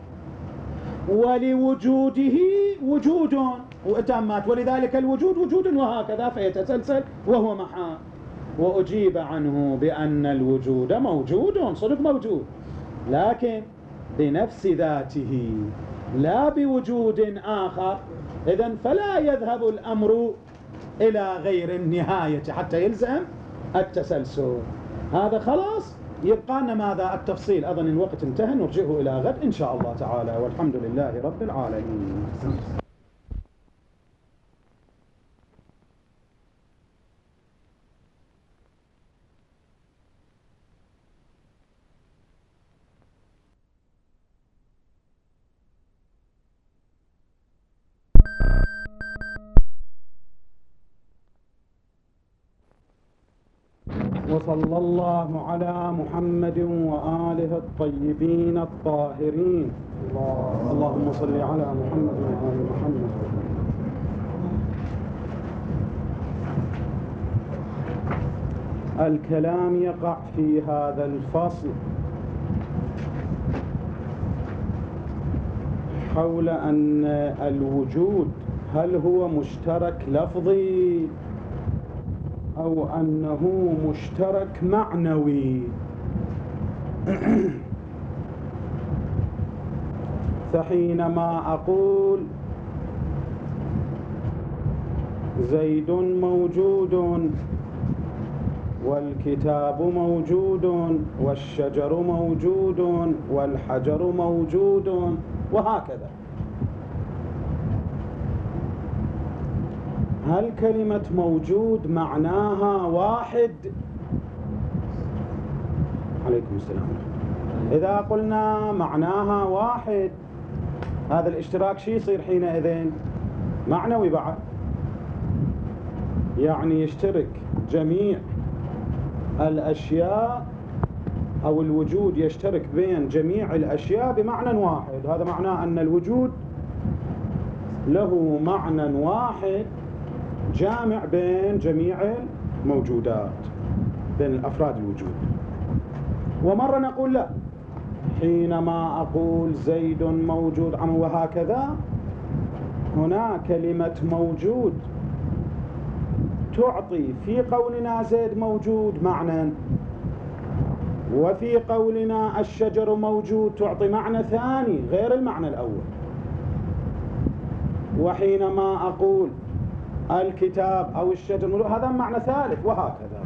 ولوجوده وجود وإتمات، ولذلك الوجود وجود، وهكذا فيتسلسل وهو محال. وأجيب عنه بأن الوجود موجود، صدق موجود، لكن بنفس ذاته لا بوجود آخر. إذن فلا يذهب الأمر إلى غير النهاية حتى يلزم التسلسل. هذا خلاص، يبقى لنا ماذا؟ التفصيل. أظن الوقت انتهى، نرجعه إلى غد إن شاء الله تعالى، والحمد لله رب العالمين. وصلى الله على محمد وآله الطيبين الطاهرين. اللهم صل على محمد وآل محمد. الكلام يقع في هذا الفصل حول أن الوجود هل هو مشترك لفظي أو أنه مشترك معنوي. فحينما أقول زيد موجود والكتاب موجود والشجر موجود والحجر موجود، وهكذا. هل كلمة موجود معناها واحد؟ عليكم السلام. إذا قلنا معناها واحد، هذا الاشتراك شي يصير حينئذ؟ معنوي بعد، يعني يشترك جميع الأشياء أو الوجود يشترك بين جميع الأشياء بمعنى واحد. هذا معناه أن الوجود له معنى واحد جامع بين جميع الموجودات، بين الأفراد الوجود. ومرة نقول لا، حينما أقول زيد موجود وهكذا، هنا كلمة موجود تعطي في قولنا زيد موجود معنى، وفي قولنا الشجر موجود تعطي معنى ثاني غير المعنى الأول. وحينما أقول الكتاب أو الشجر هذا معنى ثالث، وهكذا.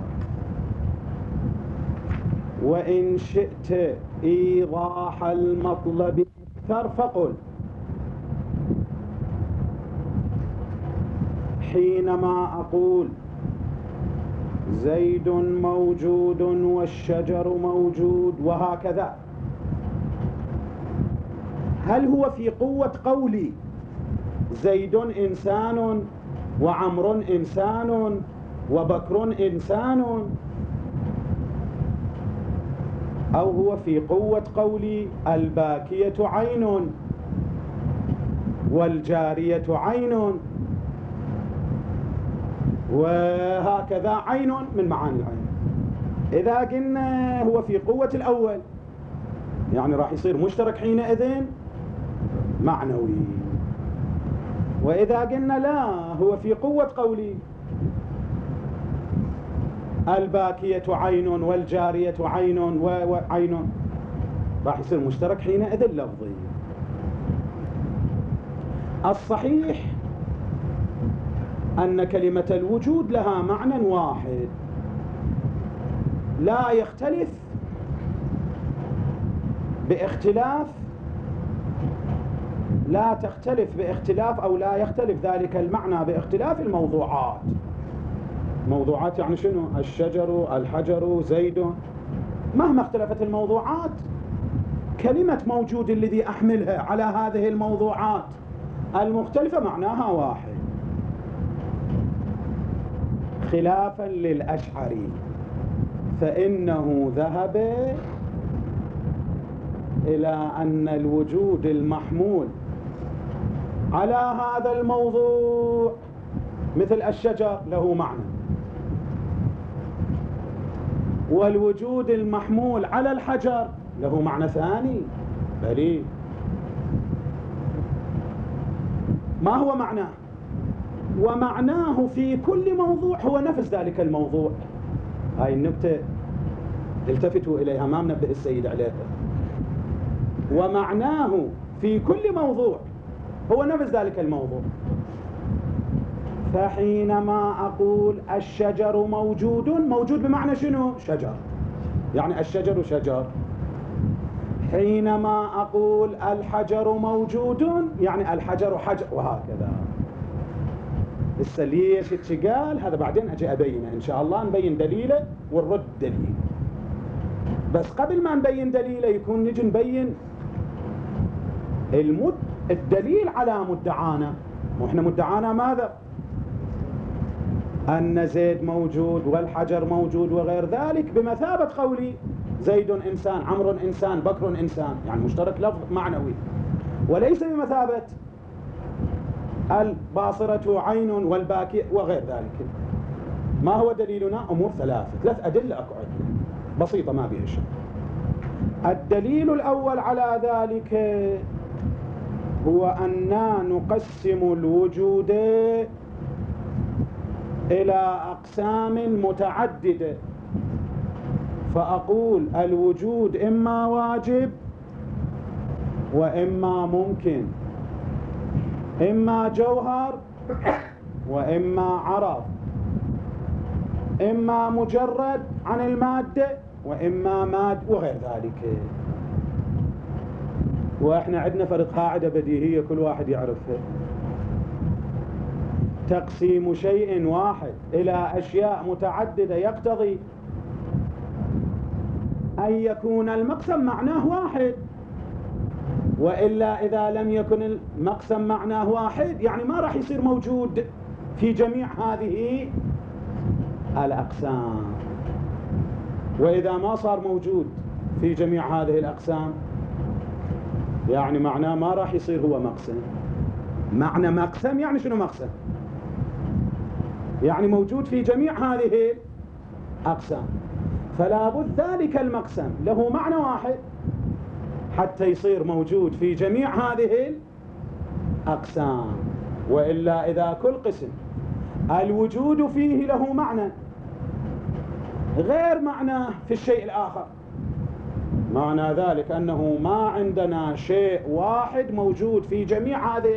وإن شئت إيضاح المطلب أكثر فقل حينما أقول زيد موجود والشجر موجود وهكذا، هل هو في قوة قولي زيد إنسان وعمر إنسان وبكر إنسان، أو هو في قوة قولي الباكية عين والجارية عين، وهكذا عين من معاني العين؟ إذا قلنا هو في قوة الأول يعني راح يصير مشترك حينئذ معنوي. وإذا قلنا لا، هو في قوة قولي الباكية عين والجارية عين وعين، راح يصير مشترك حينئذ لفظي. الصحيح أن كلمة الوجود لها معنى واحد لا يختلف باختلاف لا تختلف باختلاف أو لا يختلف ذلك المعنى باختلاف الموضوعات. موضوعات يعني شنو؟ الشجر، الحجر، زيد، مهما اختلفت الموضوعات كلمة موجود الذي أحملها على هذه الموضوعات المختلفة معناها واحد، خلافا للأشعري فإنه ذهب إلى أن الوجود المحمول على هذا الموضوع مثل الشجر له معنى، والوجود المحمول على الحجر له معنى ثاني. بلي ما هو معناه؟ ومعناه في كل موضوع هو نفس ذلك الموضوع. هاي النكتة التفتوا إليها، ما منبه السيد عليها. ومعناه في كل موضوع هو نفس ذلك الموضوع. فحينما أقول الشجر موجود، موجود بمعنى شنو؟ شجر، يعني الشجر شجر. حينما أقول الحجر موجود يعني الحجر حجر، وهكذا. هسه ليش اتقال هذا بعدين أجي أبينه إن شاء الله، نبين دليله ونرد دليل. بس قبل ما نبين دليله يكون نجي نبين المد الدليل على مدعانا. وإحنا مدعانا ماذا؟ أن زيد موجود والحجر موجود وغير ذلك بمثابة قولي زيد إنسان، عمرو إنسان، بكر إنسان، يعني مشترك لفظ معنوي، وليس بمثابة الباصرة عين والباكي وغير ذلك. ما هو دليلنا؟ أمور ثلاثة، ثلاث أدلة أقعد بسيطة ما بيها شيء. الدليل الأول على ذلك هو أننا نقسم الوجود إلى أقسام متعددة، فأقول الوجود إما واجب وإما ممكن، إما جوهر وإما عرض، إما مجرد عن المادة وإما مادة وغير ذلك. وإحنا عندنا فرض قاعدة بديهية كل واحد يعرفها: تقسيم شيء واحد إلى أشياء متعددة يقتضي أن يكون المقسم معناه واحد، وإلا إذا لم يكن المقسم معناه واحد يعني ما راح يصير موجود في جميع هذه الأقسام. وإذا ما صار موجود في جميع هذه الأقسام يعني معناه ما راح يصير هو مقسم. معنى مقسم يعني شنو مقسم؟ يعني موجود في جميع هذه الأقسام، فلا بد ذلك المقسم له معنى واحد حتى يصير موجود في جميع هذه الأقسام. وإلا إذا كل قسم الوجود فيه له معنى غير معناه في الشيء الآخر، معنى ذلك أنه ما عندنا شيء واحد موجود في جميع هذه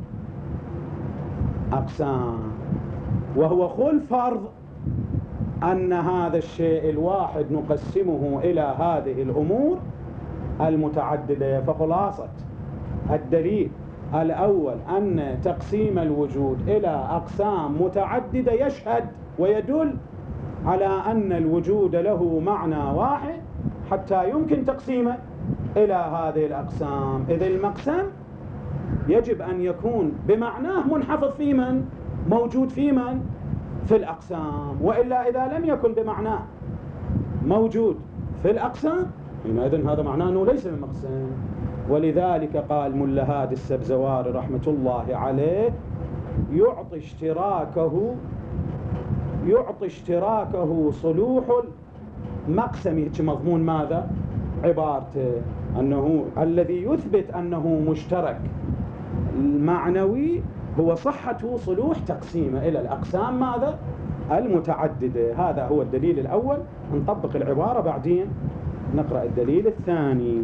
الأقسام، وهو خل فرض أن هذا الشيء الواحد نقسمه إلى هذه الأمور المتعددة. فخلاصة الدليل الأول أن تقسيم الوجود إلى أقسام متعددة يشهد ويدل على أن الوجود له معنى واحد حتى يمكن تقسيمه إلى هذه الأقسام. إذ المقسم يجب أن يكون بمعناه منحفظ في من؟ موجود في من؟ في الأقسام. وإلا إذا لم يكن بمعناه موجود في الأقسام إذن هذا معناه أنه ليس بمقسم. ولذلك قال ملا هادي السبزواري رحمة الله عليه: يعطي اشتراكه يعطي اشتراكه صلوح المقسم. مضمون ماذا؟ عبارته أنه الذي يثبت أنه مشترك المعنوي هو صحة صلوح تقسيمه إلى الأقسام ماذا؟ المتعددة. هذا هو الدليل الأول. نطبق العبارة بعدين نقرأ الدليل الثاني.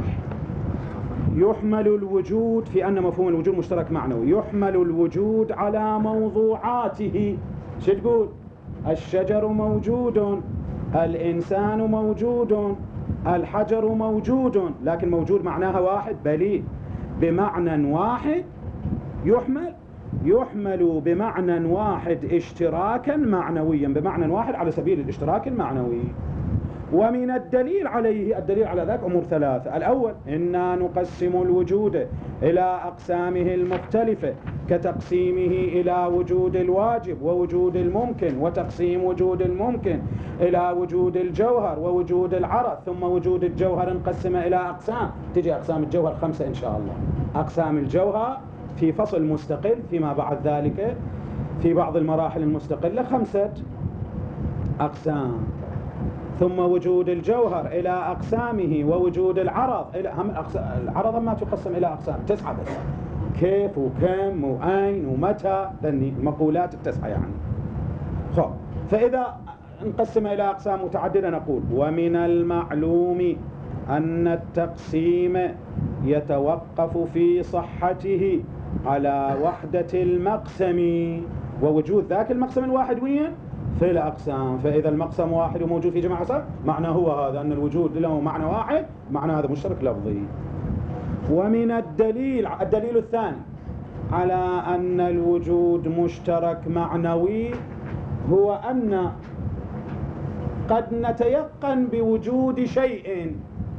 يحمل الوجود في أن مفهوم الوجود مشترك معنوي. يحمل الوجود على موضوعاته. شو تقول؟ الشجر موجود، الإنسان موجود، الحجر موجود، لكن موجود معناها واحد؟ بلي بمعنى واحد يحمل يحمل بمعنى واحد اشتراكا معنويا، بمعنى واحد على سبيل الاشتراك المعنوي. ومن الدليل عليه الدليل على ذلك أمور ثلاثة: الأول إنا نقسم الوجود إلى أقسامه المختلفة كتقسيمه إلى وجود الواجب ووجود الممكن، وتقسيم وجود الممكن إلى وجود الجوهر ووجود العرض، ثم وجود الجوهر نقسم إلى أقسام. تجي أقسام الجوهر خمسة إن شاء الله. أقسام الجوهر في فصل مستقل، فيما بعد ذلك في بعض المراحل المستقلة خمسة أقسام. ثم وجود الجوهر إلى أقسامه ووجود العرض إلى هم العرض ما تقسم إلى أقسام تسعة بس: كيف وكم وأين ومتى، المقولات التسعة يعني. خب فإذا نقسم إلى أقسام متعددة نقول: ومن المعلوم أن التقسيم يتوقف في صحته على وحدة المقسم ووجود ذاك المقسم الواحد وين؟ في الأقسام. فإذا المقسم واحد وموجود في جميع الأقسام معنى هو هذا أن الوجود له معنى واحد، معنى هذا مشترك لفظي. ومن الدليل الدليل الثاني على أن الوجود مشترك معنوي هو أن قد نتيقن بوجود شيء،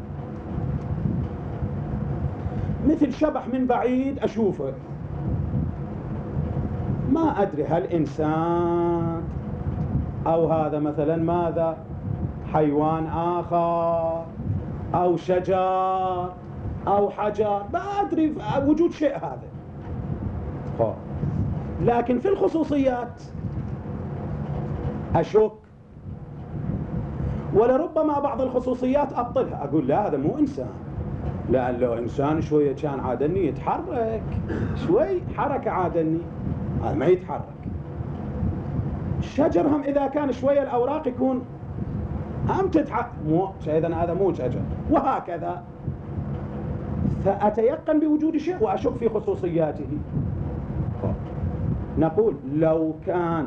مثل شبح من بعيد أشوفه، ما أدري هل إنسان أو هذا مثلا ماذا حيوان آخر أو شجر أو حجر، ما أدري وجود شيء هذا. لكن في الخصوصيات أشك، ولربما بعض الخصوصيات أبطلها، أقول لا هذا مو إنسان، لأن لو إنسان شوية كان عادني يتحرك، شوي حركة عادني، هذا ما يتحرك. الشجر هم إذا كان شوية الأوراق يكون هم تتحرك، مو إذن هذا مو شجر، وهكذا. فأتيقن بوجود شيء وأشك في خصوصياته. نقول لو كان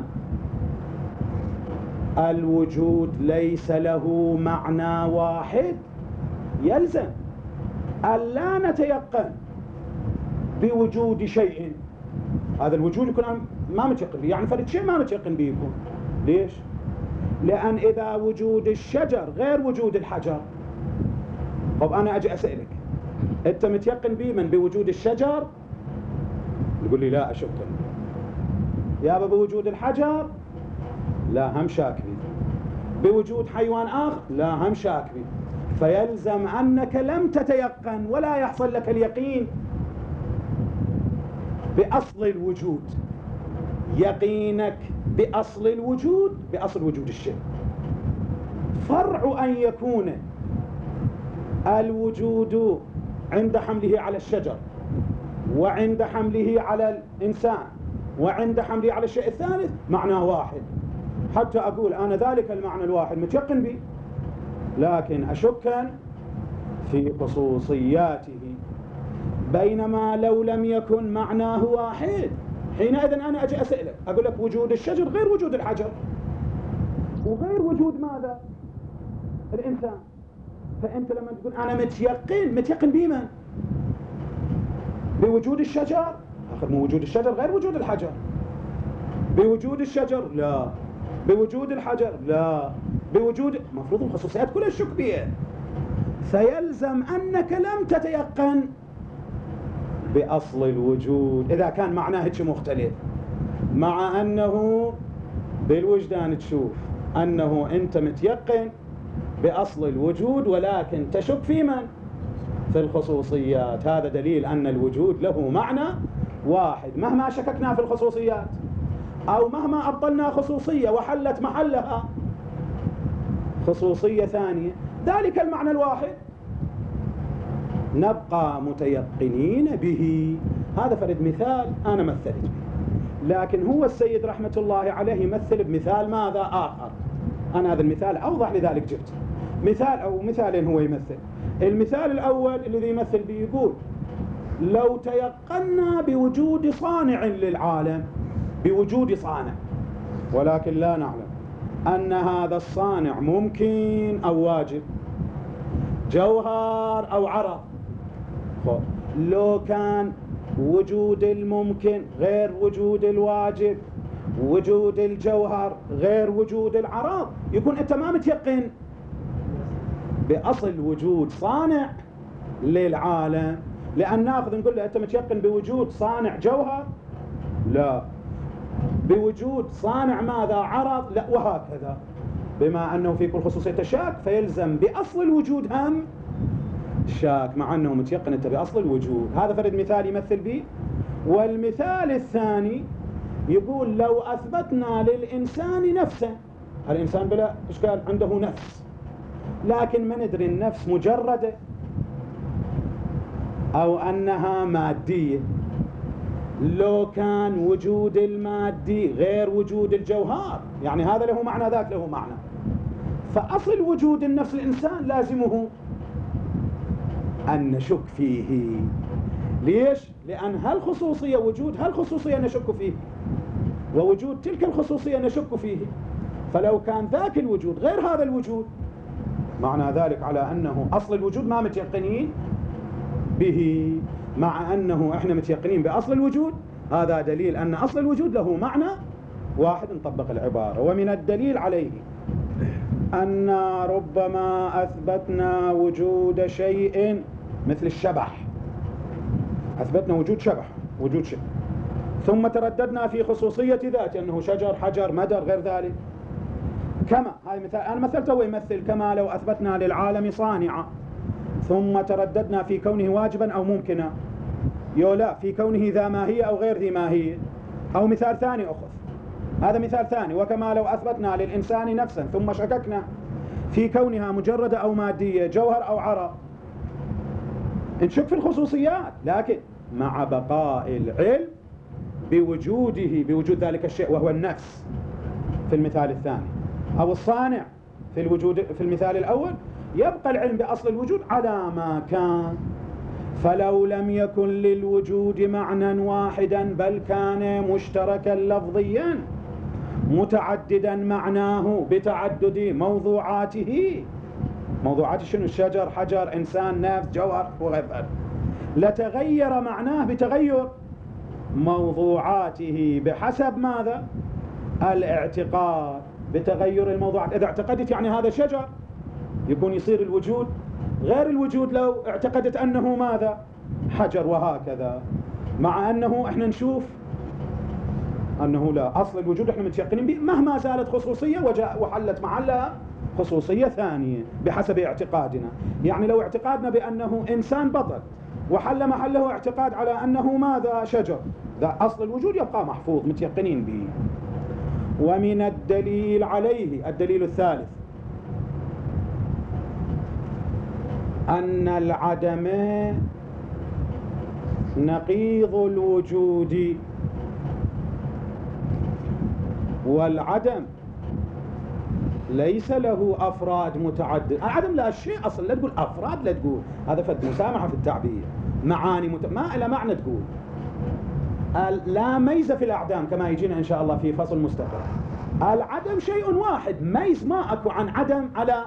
الوجود ليس له معنى واحد يلزم ألا نتيقن بوجود شيء. هذا الوجود يكون ما متيقن به، يعني فرد شيء ما متيقن به يكون. ليش؟ لأن إذا وجود الشجر غير وجود الحجر، طب أنا أجي أسألك أنت متيقن بي من بوجود الشجر؟ يقول لي لا أشك. يا بوجود الحجر؟ لا هم شاك بي. بوجود حيوان آخر؟ لا هم شاك بي. فيلزم أنك لم تتيقن ولا يحصل لك اليقين بأصل الوجود. يقينك بأصل الوجود بأصل وجود الشيء. فرع أن يكون الوجود عند حمله على الشجر وعند حمله على الإنسان وعند حمله على الشيء الثالث معناه واحد، حتى أقول أنا ذلك المعنى الواحد متيقن به، لكن أشك في خصوصياته. بينما لو لم يكن معناه واحد حينئذ أنا أجي أسألك أقول لك وجود الشجر غير وجود الحجر وغير وجود ماذا؟ الإنسان. فأنت لما تقول أنا متيقن، متيقن بمن؟ بوجود الشجر؟ آخر من وجود الشجر غير وجود الحجر. بوجود الشجر؟ لا. بوجود الحجر؟ لا. بوجود مفروض الخصوصيات كلها الشك بها. فيلزم أنك لم تتيقن بأصل الوجود إذا كان معناه هيك مختلف، مع أنه بالوجدان تشوف أنه أنت متيقن بأصل الوجود ولكن تشك في من؟ في الخصوصيات. هذا دليل أن الوجود له معنى واحد مهما شككنا في الخصوصيات أو مهما أبطلنا خصوصية وحلت محلها خصوصية ثانية ذلك المعنى الواحد نبقى متيقنين به. هذا فرد مثال أنا مثلت به، لكن هو السيد رحمة الله عليه يمثل بمثال ماذا آخر. أنا هذا المثال أوضح لذلك جبت مثال أو مثالين هو يمثل. المثال الأول الذي يمثل به يقول لو تيقنا بوجود صانع للعالم، بوجود صانع، ولكن لا نعلم أن هذا الصانع ممكن أو واجب، جوهر أو عرض. لو كان وجود الممكن غير وجود الواجب، وجود الجوهر غير وجود العرض، يكون أنت ما متيقن بأصل وجود صانع للعالم. لأن ناخذ نقول له أنت متيقن بوجود صانع جوهر؟ لا. بوجود صانع ماذا؟ عرض؟ لا. وهكذا. بما أنه في كل خصوصية شاك فيلزم بأصل الوجود هم شاك، مع أنه متيقن أنت بأصل الوجود. هذا فرد مثال يمثل به. والمثال الثاني يقول لو أثبتنا للإنسان نفسه، الإنسان بلا إشكال عنده نفس، لكن ما ندري النفس مجردة أو أنها مادية. لو كان وجود المادي غير وجود الجوهر يعني هذا له معنى ذاك له معنى، فأصل وجود النفس الإنسان لازمه أن نشك فيه. ليش؟ لأن هالخصوصية وجود هالخصوصية نشك فيه ووجود تلك الخصوصية نشك فيه. فلو كان ذاك الوجود غير هذا الوجود معنى ذلك على أنه أصل الوجود ما متيقنين به، مع أنه إحنا متيقنين بأصل الوجود. هذا دليل أن أصل الوجود له معنى واحد. نطبق العبارة. ومن الدليل عليه أن ربما أثبتنا وجود شيء مثل الشبح، أثبتنا وجود شبح وجود شيء ثم ترددنا في خصوصية ذاته أنه شجر حجر مدر غير ذلك. كما هاي مثال أنا مثلته ويمثل كما لو أثبتنا للعالم صانعا ثم ترددنا في كونه واجبا أو ممكنا، يولا في كونه ذا ماهية أو غير ذي ماهية. أو مثال ثاني أخذ، هذا مثال ثاني، وكما لو أثبتنا للإنسان نفسا ثم شككنا في كونها مجردة أو مادية، جوهر أو عرض، نشك في الخصوصيات لكن مع بقاء العلم بوجوده بوجود ذلك الشيء وهو النفس في المثال الثاني، أو الصانع في الوجود في المثال الأول. يبقى العلم بأصل الوجود على ما كان. فلو لم يكن للوجود معنى واحدا بل كان مشتركا لفظيا متعددا معناه بتعدد موضوعاته. موضوعاته شنو؟ الشجر، حجر، إنسان، نفس، جوهر وغيره. لتغير معناه بتغير موضوعاته بحسب ماذا؟ الاعتقاد، بتغير الموضوعات. إذا اعتقدت يعني هذا شجر يكون يصير الوجود غير الوجود لو اعتقدت أنه ماذا؟ حجر، وهكذا. مع أنه احنا نشوف أنه لا، أصل الوجود احنا متيقنين به مهما زالت خصوصية وجاء وحلت محلها خصوصية ثانية بحسب اعتقادنا. يعني لو اعتقادنا بأنه إنسان بطل وحل محله اعتقاد على أنه ماذا؟ شجر، ذا أصل الوجود يبقى محفوظ متيقنين به. ومن الدليل عليه، الدليل الثالث، أن العدم نقيض الوجود، والعدم ليس له أفراد متعدد. العدم لا شيء أصلا، لا تقول أفراد، لا تقول هذا فد مسامحة في التعبير، معاني مت... ما إلى معنى تقول. لا ميز في الأعدام كما يجينا إن شاء الله في فصل مستقل. العدم شيء واحد، ميز ما أكو عن عدم على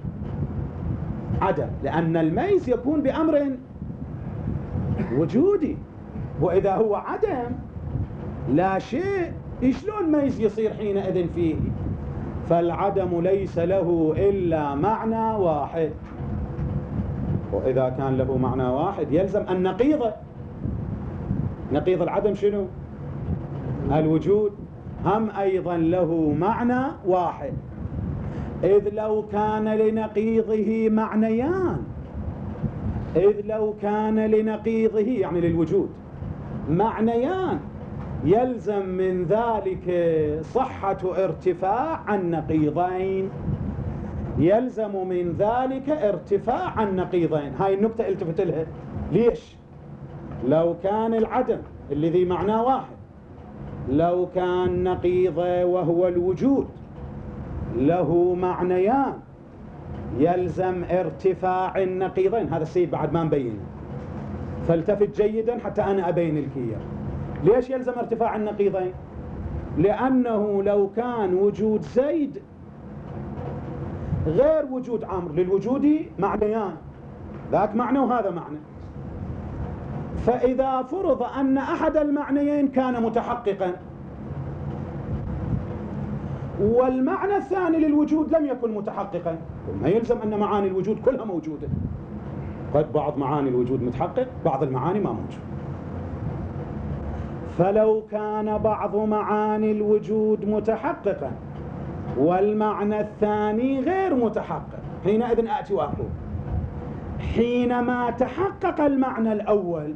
عدم، لأن الميز يكون بأمر وجودي، وإذا هو عدم لا شيء شلون ميز يصير حينئذ فيه؟ فالعدم ليس له إلا معنى واحد، وإذا كان له معنى واحد يلزم أن نقيضه. نقيض العدم شنو؟ الوجود، هم أيضا له معنى واحد. إذ لو كان لنقيضه معنيان، إذ لو كان لنقيضه يعني للوجود معنيان يلزم من ذلك صحة ارتفاع النقيضين، يلزم من ذلك ارتفاع النقيضين. هاي النقطة التفت لها. ليش؟ لو كان العدم الذي معناه واحد، لو كان نقيضه وهو الوجود له معنيان يلزم ارتفاع النقيضين. هذا السيد بعد ما مبينه، فالتفت جيدا حتى أنا أبين لك إياه. ليش يلزم ارتفاع النقيضين؟ لأنه لو كان وجود زيد غير وجود عمرو، للوجود معنيان، ذاك معنى وهذا معنى، فإذا فرض أن أحد المعنيين كان متحققا والمعنى الثاني للوجود لم يكن متحققا، ما يلزم أن معاني الوجود كلها موجودة. قد بعض معاني الوجود متحقق، بعض المعاني ما موجود. فلو كان بعض معاني الوجود متحققا والمعنى الثاني غير متحقق، حينئذ آتي وأقول حينما تحقق المعنى الأول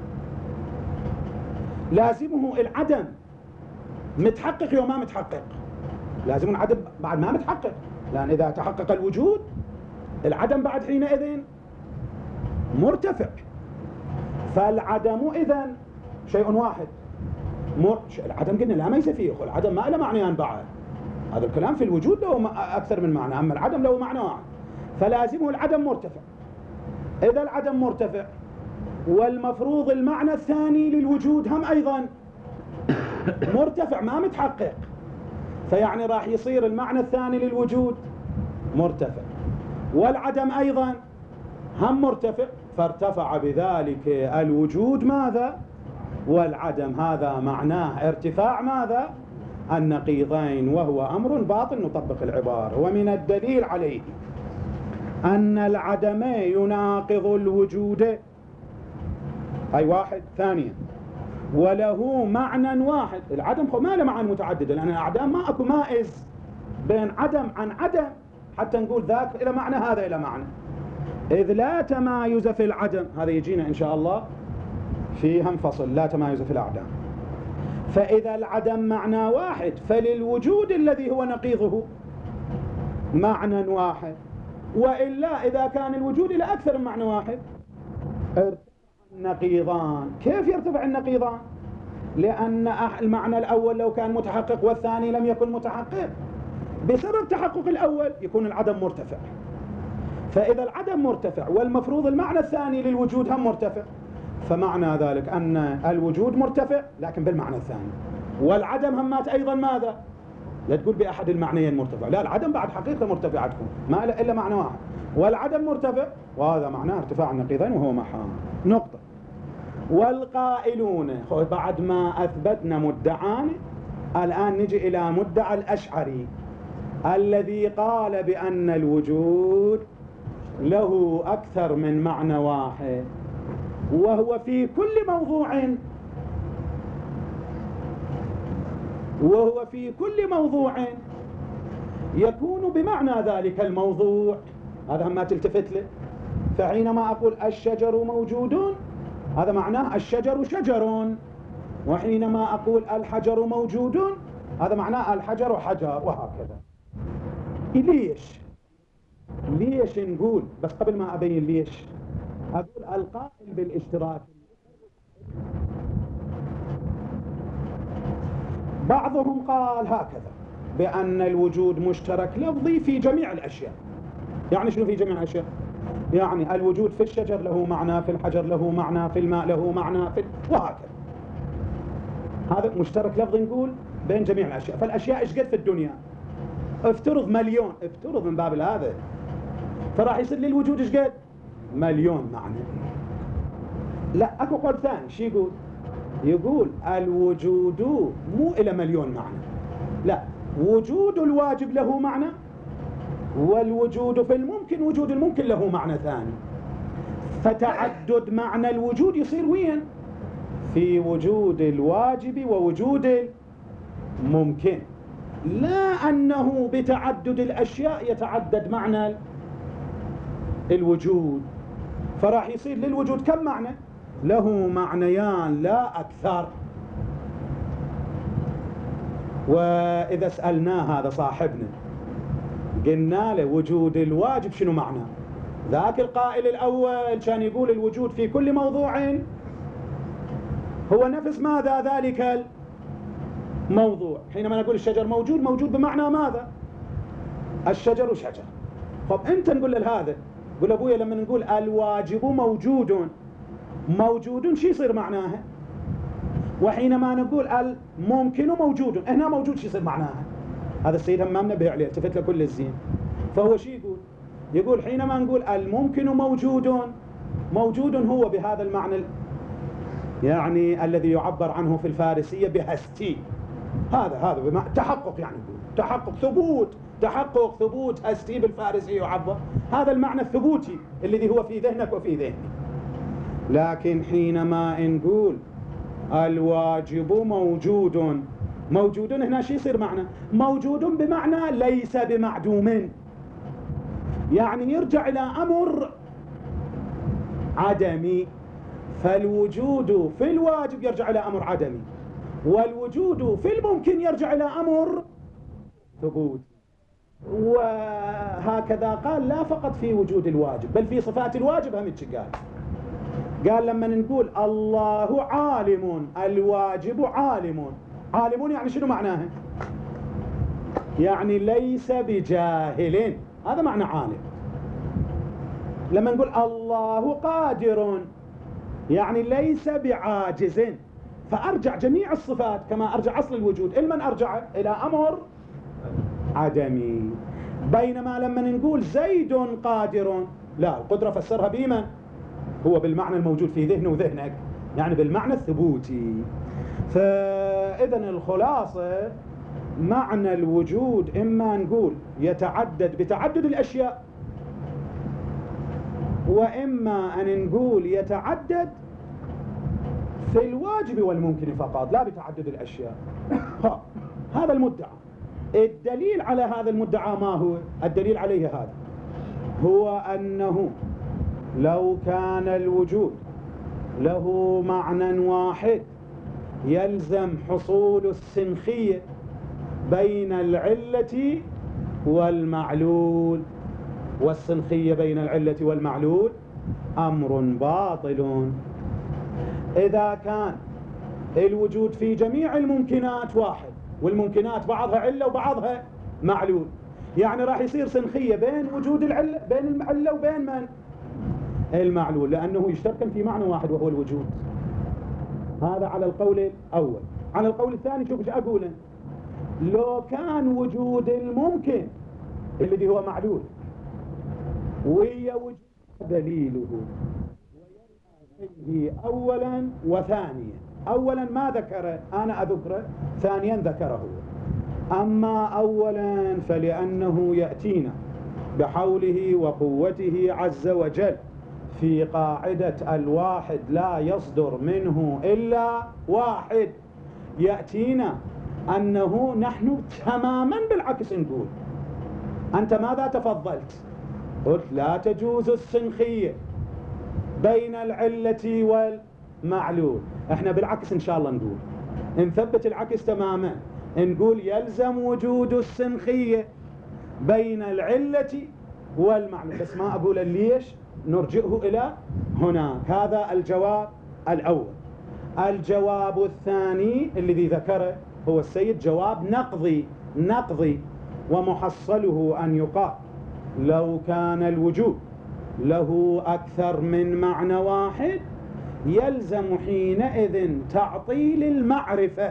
لازمه العدم متحقق يوم ما متحقق، لازم العدم بعد ما متحقق، لأن إذا تحقق الوجود العدم بعد حينئذ مرتفع. فالعدم إذن شيء واحد، مر... العدم قلنا لا ميز فيه، العدم ما له معنيان بعد، هذا الكلام في الوجود له أكثر من معنى، أما العدم له معنى واحد، فلازمه العدم مرتفع. إذا العدم مرتفع والمفروض المعنى الثاني للوجود هم أيضا مرتفع ما متحقق، فيعني راح يصير المعنى الثاني للوجود مرتفع والعدم أيضا هم مرتفع، فارتفع بذلك الوجود ماذا؟ والعدم. هذا معناه ارتفاع ماذا؟ النقيضين، وهو أمر باطل. نطبق العبارة. ومن الدليل عليه أن العدم يناقض الوجود، أي واحد. ثانيا وله معنى واحد. العدم ما له معاني متعددة، لأن الأعدام ما أكو مائز بين عدم عن عدم حتى نقول ذاك إلى معنى هذا إلى معنى، إذ لا تمايز في العدم. هذا يجينا إن شاء الله في هم فصل لا تمايز في الأعدام. فإذا العدم معنى واحد فللوجود الذي هو نقيضه معنى واحد، وإلا إذا كان الوجود إلى أكثر من معنى واحد ارتفع النقيضان. كيف يرتفع النقيضان؟ لأن المعنى الأول لو كان متحقق والثاني لم يكن متحقق، بسبب تحقق الأول يكون العدم مرتفع، فإذا العدم مرتفع والمفروض المعنى الثاني للوجود هم مرتفع، فمعنى ذلك أن الوجود مرتفع لكن بالمعنى الثاني، والعدم همات أيضا ماذا؟ لا تقول بأحد المعنيين مرتفع، لا، العدم بعد حقيقة مرتفعة تكون ما إلا معنى واحد، والعدم مرتفع وهذا معناه ارتفاع النقيضين وهو محال. نقطة. والقائلون، بعد ما أثبتنا مدعان الآن نجي إلى مدعى الأشعري الذي قال بأن الوجود له أكثر من معنى واحد، وهو في كل موضوع وهو في كل موضوع يكون بمعنى ذلك الموضوع. هذا ما تلتفت له. فحينما أقول الشجر موجود هذا معناه الشجر شجر، وحينما أقول الحجر موجود هذا معناه الحجر حجر، وهكذا. ليش؟ ليش نقول؟ بس قبل ما أبين ليش أقول القائل بالاشتراك. بعضهم قال هكذا بأن الوجود مشترك لفظي في جميع الأشياء. يعني شنو في جميع الأشياء؟ يعني الوجود في الشجر له معنى، في الحجر له معنى، في الماء له معنى، في وهكذا. هذا مشترك لفظي نقول بين جميع الأشياء. فالأشياء إيش قد في الدنيا؟ افترض مليون، افترض من باب هذا، فراح يصير للوجود إيش قد؟ مليون معنى. لا، أكو قول ثاني، شو يقول؟ يقول الوجود مو إلى مليون معنى، لا، وجود الواجب له معنى، والوجود في الممكن، وجود الممكن له معنى ثاني. فتعدد معنى الوجود يصير وين؟ في وجود الواجب ووجود الممكن، لا أنه بتعدد الأشياء يتعدد معنى الوجود. فراح يصير للوجود كم معنى؟ له معنيان لا أكثر. وإذا سألناه هذا صاحبنا قلنا له وجود الواجب شنو معناه؟ ذاك القائل الأول كان يقول الوجود في كل موضوع هو نفس ماذا ذلك الموضوع. حينما نقول الشجر موجود، موجود بمعنى ماذا؟ الشجر شجر. طب أنت نقول له هذا، قل أبويا لما نقول الواجب موجود، موجود شي يصير معناها؟ وحينما نقول الممكن موجود، هنا موجود شي يصير معناها؟ هذا السيد هم ما منبه عليه، التفت له كل الزين. فهو شي يقول؟ يقول حينما نقول الممكن موجود، موجود هو بهذا المعنى يعني الذي يعبر عنه في الفارسية بهستي. هذا هذا بمعنى تحقق، يعني تحقق ثبوت، تحقق ثبوت هستي بالفارسية يعبر. هذا المعنى الثبوتي الذي هو في ذهنك وفي ذهني. لكن حينما نقول الواجب موجود، موجود هنا شي يصير معنى؟ موجود بمعنى ليس بمعدوم، يعني يرجع إلى أمر عدمي. فالوجود في الواجب يرجع إلى أمر عدمي، والوجود في الممكن يرجع إلى أمر ثبوت. وهكذا قال لا فقط في وجود الواجب بل في صفات الواجب هم قال. قال لما نقول الله عالم، الواجب عالم. عالم يعني شنو معناها؟ يعني ليس بجاهل، هذا معنى عالم. لما نقول الله قادر يعني ليس بعاجز. فأرجع جميع الصفات كما أرجع أصل الوجود لمن أرجع؟ إلى أمر عدمي. بينما لما نقول زيد قادر، لا، القدرة فسرها بمن؟ هو بالمعنى الموجود في ذهنه وذهنك، يعني بالمعنى الثبوتي. فإذن الخلاصة معنى الوجود إما نقول يتعدد بتعدد الأشياء، وإما أن نقول يتعدد في الواجب والممكن فقط لا بتعدد الأشياء. ها هذا المدعى. الدليل على هذا المدعى ما هو؟ الدليل عليه هذا، هو أنه لو كان الوجود له معنى واحد يلزم حصول السنخية بين العلة والمعلول، والسنخية بين العلة والمعلول أمر باطل. إذا كان الوجود في جميع الممكنات واحد، والممكنات بعضها علة وبعضها معلول، يعني راح يصير سنخية بين وجود العلة، بين العلة وبين من؟ المعلول، لأنه يشتركن في معنى واحد وهو الوجود. هذا على القول الأول. على القول الثاني شوف ايش أقول، لو كان وجود الممكن الذي هو معلول وهي وجود دليله أولا وثانيا. أولا ما ذكره أنا أذكره، ثانيا ذكره. أما أولا فلأنه يأتينا بحوله وقوته عز وجل في قاعدة الواحد لا يصدر منه إلا واحد، يأتينا أنه نحن تماما بالعكس نقول. أنت ماذا تفضلت؟ قلت لا تجوز السنخية بين العلة والمعلول. احنا بالعكس إن شاء الله نقول، نثبت العكس تماما، نقول يلزم وجود السنخية بين العلة والمعلول. بس ما أقول ليش، نرجئه إلى هناك. هذا الجواب الأول. الجواب الثاني الذي ذكره هو السيد جواب نقضي نقضي ومحصله أن يقال لو كان الوجود له أكثر من معنى واحد يلزم حينئذ تعطيل المعرفة.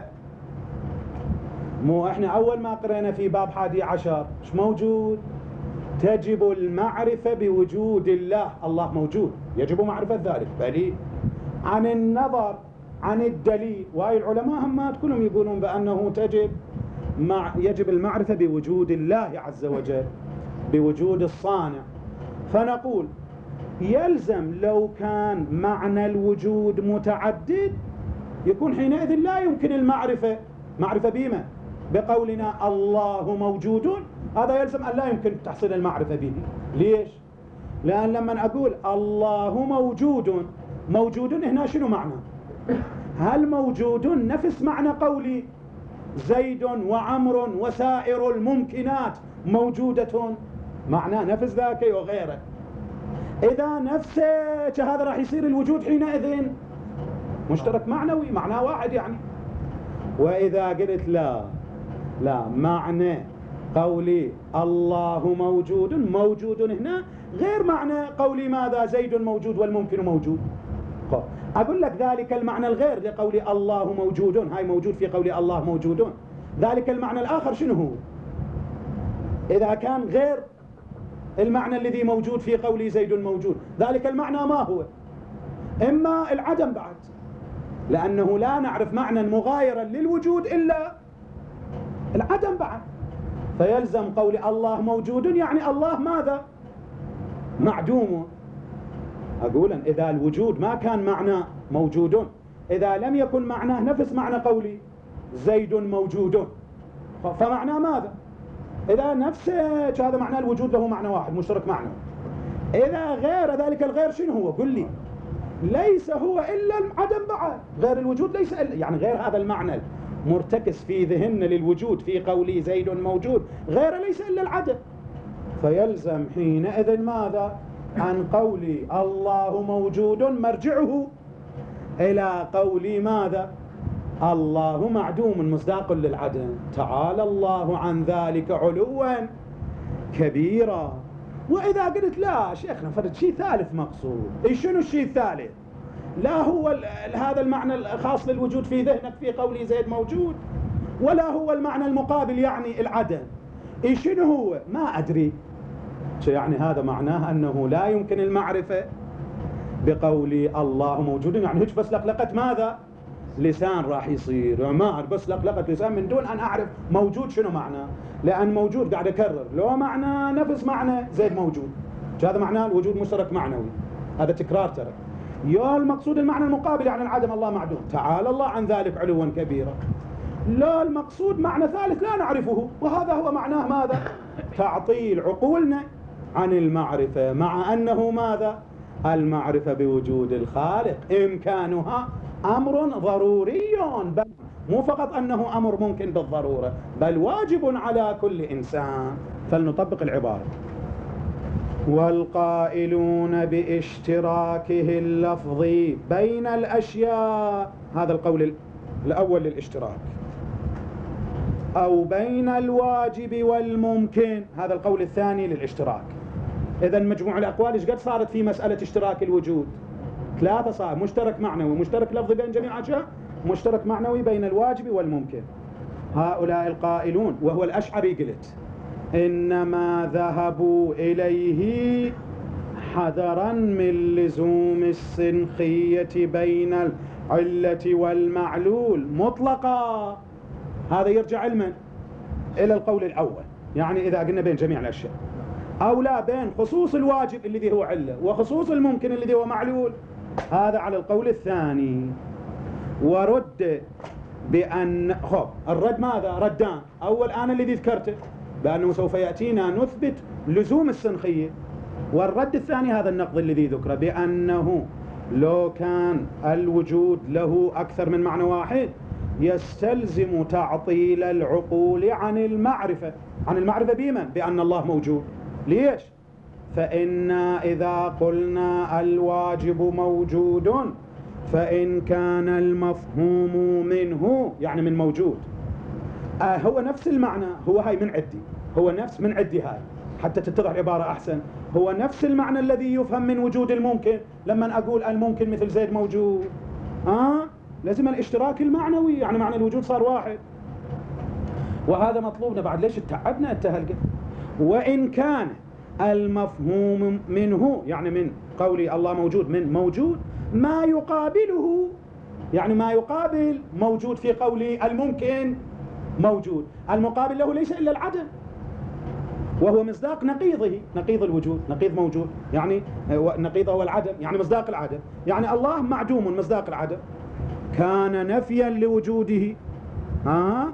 مو احنا أول ما قرأنا في باب حادي عشر ايش موجود؟ تجب المعرفة بوجود الله، الله موجود يجب معرفة ذلك. بل عن النظر عن الدليل، وهي العلماء هم كلهم يقولون بأنه تجب مع يجب المعرفة بوجود الله عز وجل، بوجود الصانع. فنقول يلزم لو كان معنى الوجود متعدد يكون حينئذ لا يمكن المعرفة. معرفة بما؟ بقولنا الله موجود، هذا يلزم أن لا يمكن تحصيل المعرفة به. ليش؟ لأن لما أقول الله موجود، موجود هنا شنو معنى؟ هل موجود نفس معنى قولي زيد وعمر وسائر الممكنات موجودة؟ معناه نفس ذاك وغيره. إذا نفسه هذا راح يصير الوجود حينئذ مشترك معنوي، معناه واحد يعني. وإذا قلت لا لا معنى قولي الله موجود، موجود هنا غير معنى قولي ماذا زيد موجود والممكن موجود. أقول لك ذلك المعنى الغير لقولي الله موجود، هاي موجود في قولي الله موجودون، ذلك المعنى الآخر شنو هو؟ إذا كان غير المعنى الذي موجود في قولي زيد موجود، ذلك المعنى ما هو؟ إما العدم بعد، لأنه لا نعرف معنى مغايرا للوجود إلا العدم بعد. فيلزم قولي الله موجود يعني الله ماذا؟ معدوم. أقول إذا الوجود ما كان معناه موجود، إذا لم يكن معناه نفس معنى قولي زيد موجود، فمعناه ماذا؟ إذا نفس هذا معناه الوجود له معنى واحد مشترك معنى. إذا غير ذلك الغير شنو هو؟ قل لي. ليس هو إلا العدم بعد، غير الوجود ليس إلا، يعني غير هذا المعنى مرتكز في ذهننا للوجود في قولي زيد موجود، غير ليس إلا العدم. فيلزم حينئذ ماذا؟ عن قولي الله موجود مرجعه إلى قولي ماذا؟ الله معدوم مصداق للعدم. تعالى الله عن ذلك علوا كبيرا. وإذا قلت لا شيخنا فرد شيء ثالث مقصود، إيه شنو الشيء الثالث؟ لا هو هذا المعنى الخاص للوجود في ذهنك في قولي زيد موجود، ولا هو المعنى المقابل يعني العدم. إيه شنو هو؟ ما أدري. يعني هذا معناه أنه لا يمكن المعرفة بقولي الله موجود، يعني هيك بس لقلقت ماذا؟ لسان راح يصير ما بس لقلقت لسان من دون أن أعرف موجود شنو معناه. لأن موجود قاعد أكرر لو معنى نفس معنى زيد موجود، هذا معناه الوجود مشترك معنوي، هذا تكرار ترى. يا المقصود المعنى المقابل يعني العدم الله معدوم، تعالى الله عن ذلك علوا كبيرا. لا المقصود معنى ثالث لا نعرفه، وهذا هو معناه ماذا؟ تعطيل عقولنا عن المعرفة، مع أنه ماذا؟ المعرفة بوجود الخالق إمكانها أمر ضروري، بل مو فقط أنه أمر ممكن بالضرورة، بل واجب على كل إنسان. فلنطبق العبارة. والقائلون باشتراكه اللفظي بين الأشياء، هذا القول الأول للاشتراك. أو بين الواجب والممكن. هذا القول الثاني للاشتراك. إذا مجموع الأقوال إيش قد صارت في مسألة اشتراك الوجود؟ ثلاثة صار: مشترك معنوي، مشترك لفظي بين جميع الأشياء، مشترك معنوي بين الواجب والممكن. هؤلاء القائلون وهو الأشعري قلت إنما ذهبوا إليه حذرا من لزوم السنخية بين العلة والمعلول مطلقا. هذا يرجع علما إلى القول الأول، يعني إذا قلنا بين جميع الأشياء، أو لا بين خصوص الواجب الذي هو علة وخصوص الممكن الذي هو معلول، هذا على القول الثاني. ورد بأن خب الرد ماذا؟ ردان. أول أنا الذي ذكرته بأنه سوف يأتينا نثبت لزوم السنخية، والرد الثاني هذا النقض الذي ذكره بأنه لو كان الوجود له أكثر من معنى واحد يستلزم تعطيل العقول عن المعرفة. عن المعرفة بمن؟ بأن الله موجود. ليش؟ فإن إذا قلنا الواجب موجود فإن كان المفهوم منه يعني من موجود آه هو نفس المعنى، هو هاي من عدي، هو نفس من عدي هاي حتى تتضح العبارة أحسن، هو نفس المعنى الذي يفهم من وجود الممكن. لما أقول الممكن مثل زيد موجود آه لازم الاشتراك المعنوي، يعني معنى الوجود صار واحد، وهذا مطلوبنا بعد. ليش تعبنا التهلقة؟ وإن كان المفهوم منه يعني من قولي الله موجود من موجود ما يقابله، يعني ما يقابل موجود في قولي الممكن موجود، المقابل له ليس إلا العدم، وهو مصداق نقيضه، نقيض الوجود، نقيض موجود يعني نقيضه هو العدم، يعني مصداق العدم، يعني الله معدوم مصداق العدم. كان نفيا لوجوده ها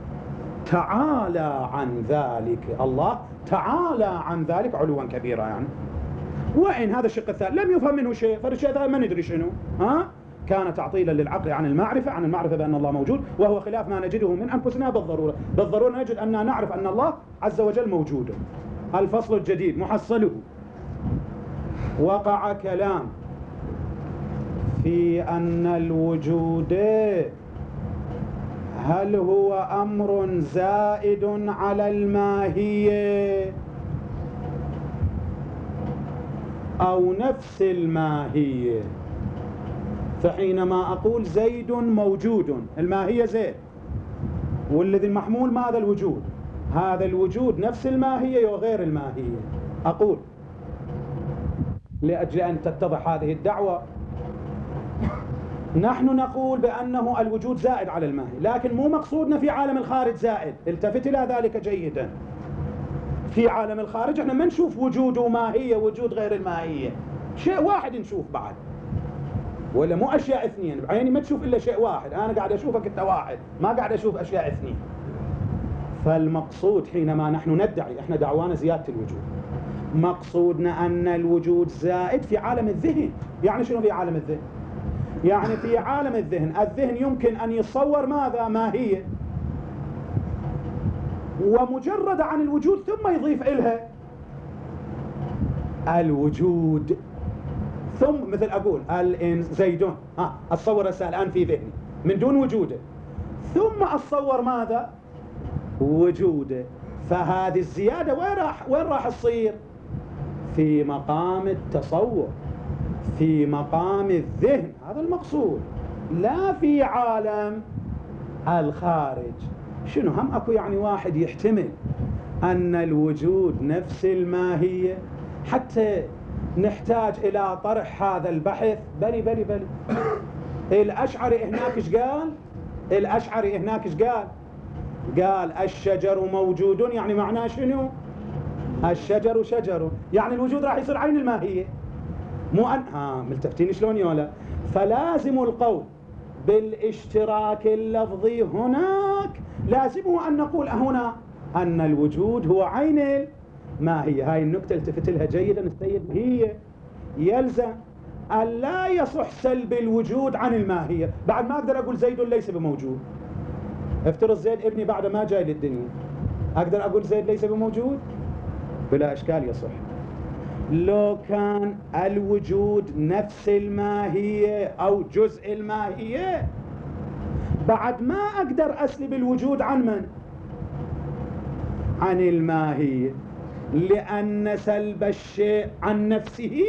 تعالى عن ذلك، الله تعالى عن ذلك علوا كبيرا يعني. وإن هذا الشق الثالث لم يفهم منه شيء، فالشيء هذا ما ندري شنو ها كان تعطيلا للعقل عن المعرفة، عن المعرفة بأن الله موجود، وهو خلاف ما نجده من أنفسنا بالضرورة. بالضرورة نجد أن نعرف أن الله عز وجل موجود. الفصل الجديد محصله: وقع كلام في أن الوجود هل هو أمر زائد على الماهية أو نفس الماهية. فحينما أقول زيد موجود، الماهية زيد، والذي المحمول ماذا؟ الوجود. هذا الوجود نفس الماهية وغير الماهية. أقول لأجل أن تتضح هذه الدعوة، نحن نقول بأنه الوجود زائد على الماهية، لكن مو مقصودنا في عالم الخارج زائد. التفت إلى ذلك جيدا. في عالم الخارج احنا ما نشوف وجود وماهية وجود غير الماهية، شيء واحد نشوف بعد، ولا مو أشياء اثنين بعيني، ما تشوف إلا شيء واحد. أنا قاعد أشوفك أنت واحد، ما قاعد أشوف أشياء اثنين. فالمقصود حينما نحن ندعي، احنا دعوانا زيادة الوجود، مقصودنا أن الوجود زائد في عالم الذهن. يعني شنو في عالم الذهن؟ يعني في عالم الذهن، الذهن يمكن أن يتصور ماذا؟ ماهية، ومجرد عن الوجود ثم يضيف إلها الوجود. ثم مثل أقول الإنس زيدون، ها أتصور الآن في ذهني من دون وجوده، ثم أتصور ماذا؟ وجوده. فهذه الزيادة وين راح وين راح تصير؟ في مقام التصور، في مقام الذهن، هذا المقصود، لا في عالم الخارج. شنو هم اكو يعني واحد يحتمل ان الوجود نفس الماهية حتى نحتاج الى طرح هذا البحث؟ بلي بلي بلي. الاشعري هناك ايش قال؟ الاشعري هناك ايش قال؟ قال الشجر موجود، يعني معناه شنو؟ الشجر شجر، يعني الوجود راح يصير عين الماهية، مو أن ها ملتفتين شلون يولا. فلازم القول بالاشتراك اللفظي هناك لازمه أن نقول هنا أن الوجود هو عين الماهية. هاي النكتة التفت لها جيدا السيد. هي يلزم أن لا يصح سلب الوجود عن الماهية. بعد ما أقدر أقول زيد ليس بموجود، افترض زيد ابني بعد ما جاي للدنيا، أقدر أقول زيد ليس بموجود؟ بلا إشكال يصح. لو كان الوجود نفس الماهية أو جزء الماهية، بعد ما أقدر أسلب الوجود عن من؟ عن الماهية، لأن سلب الشيء عن نفسه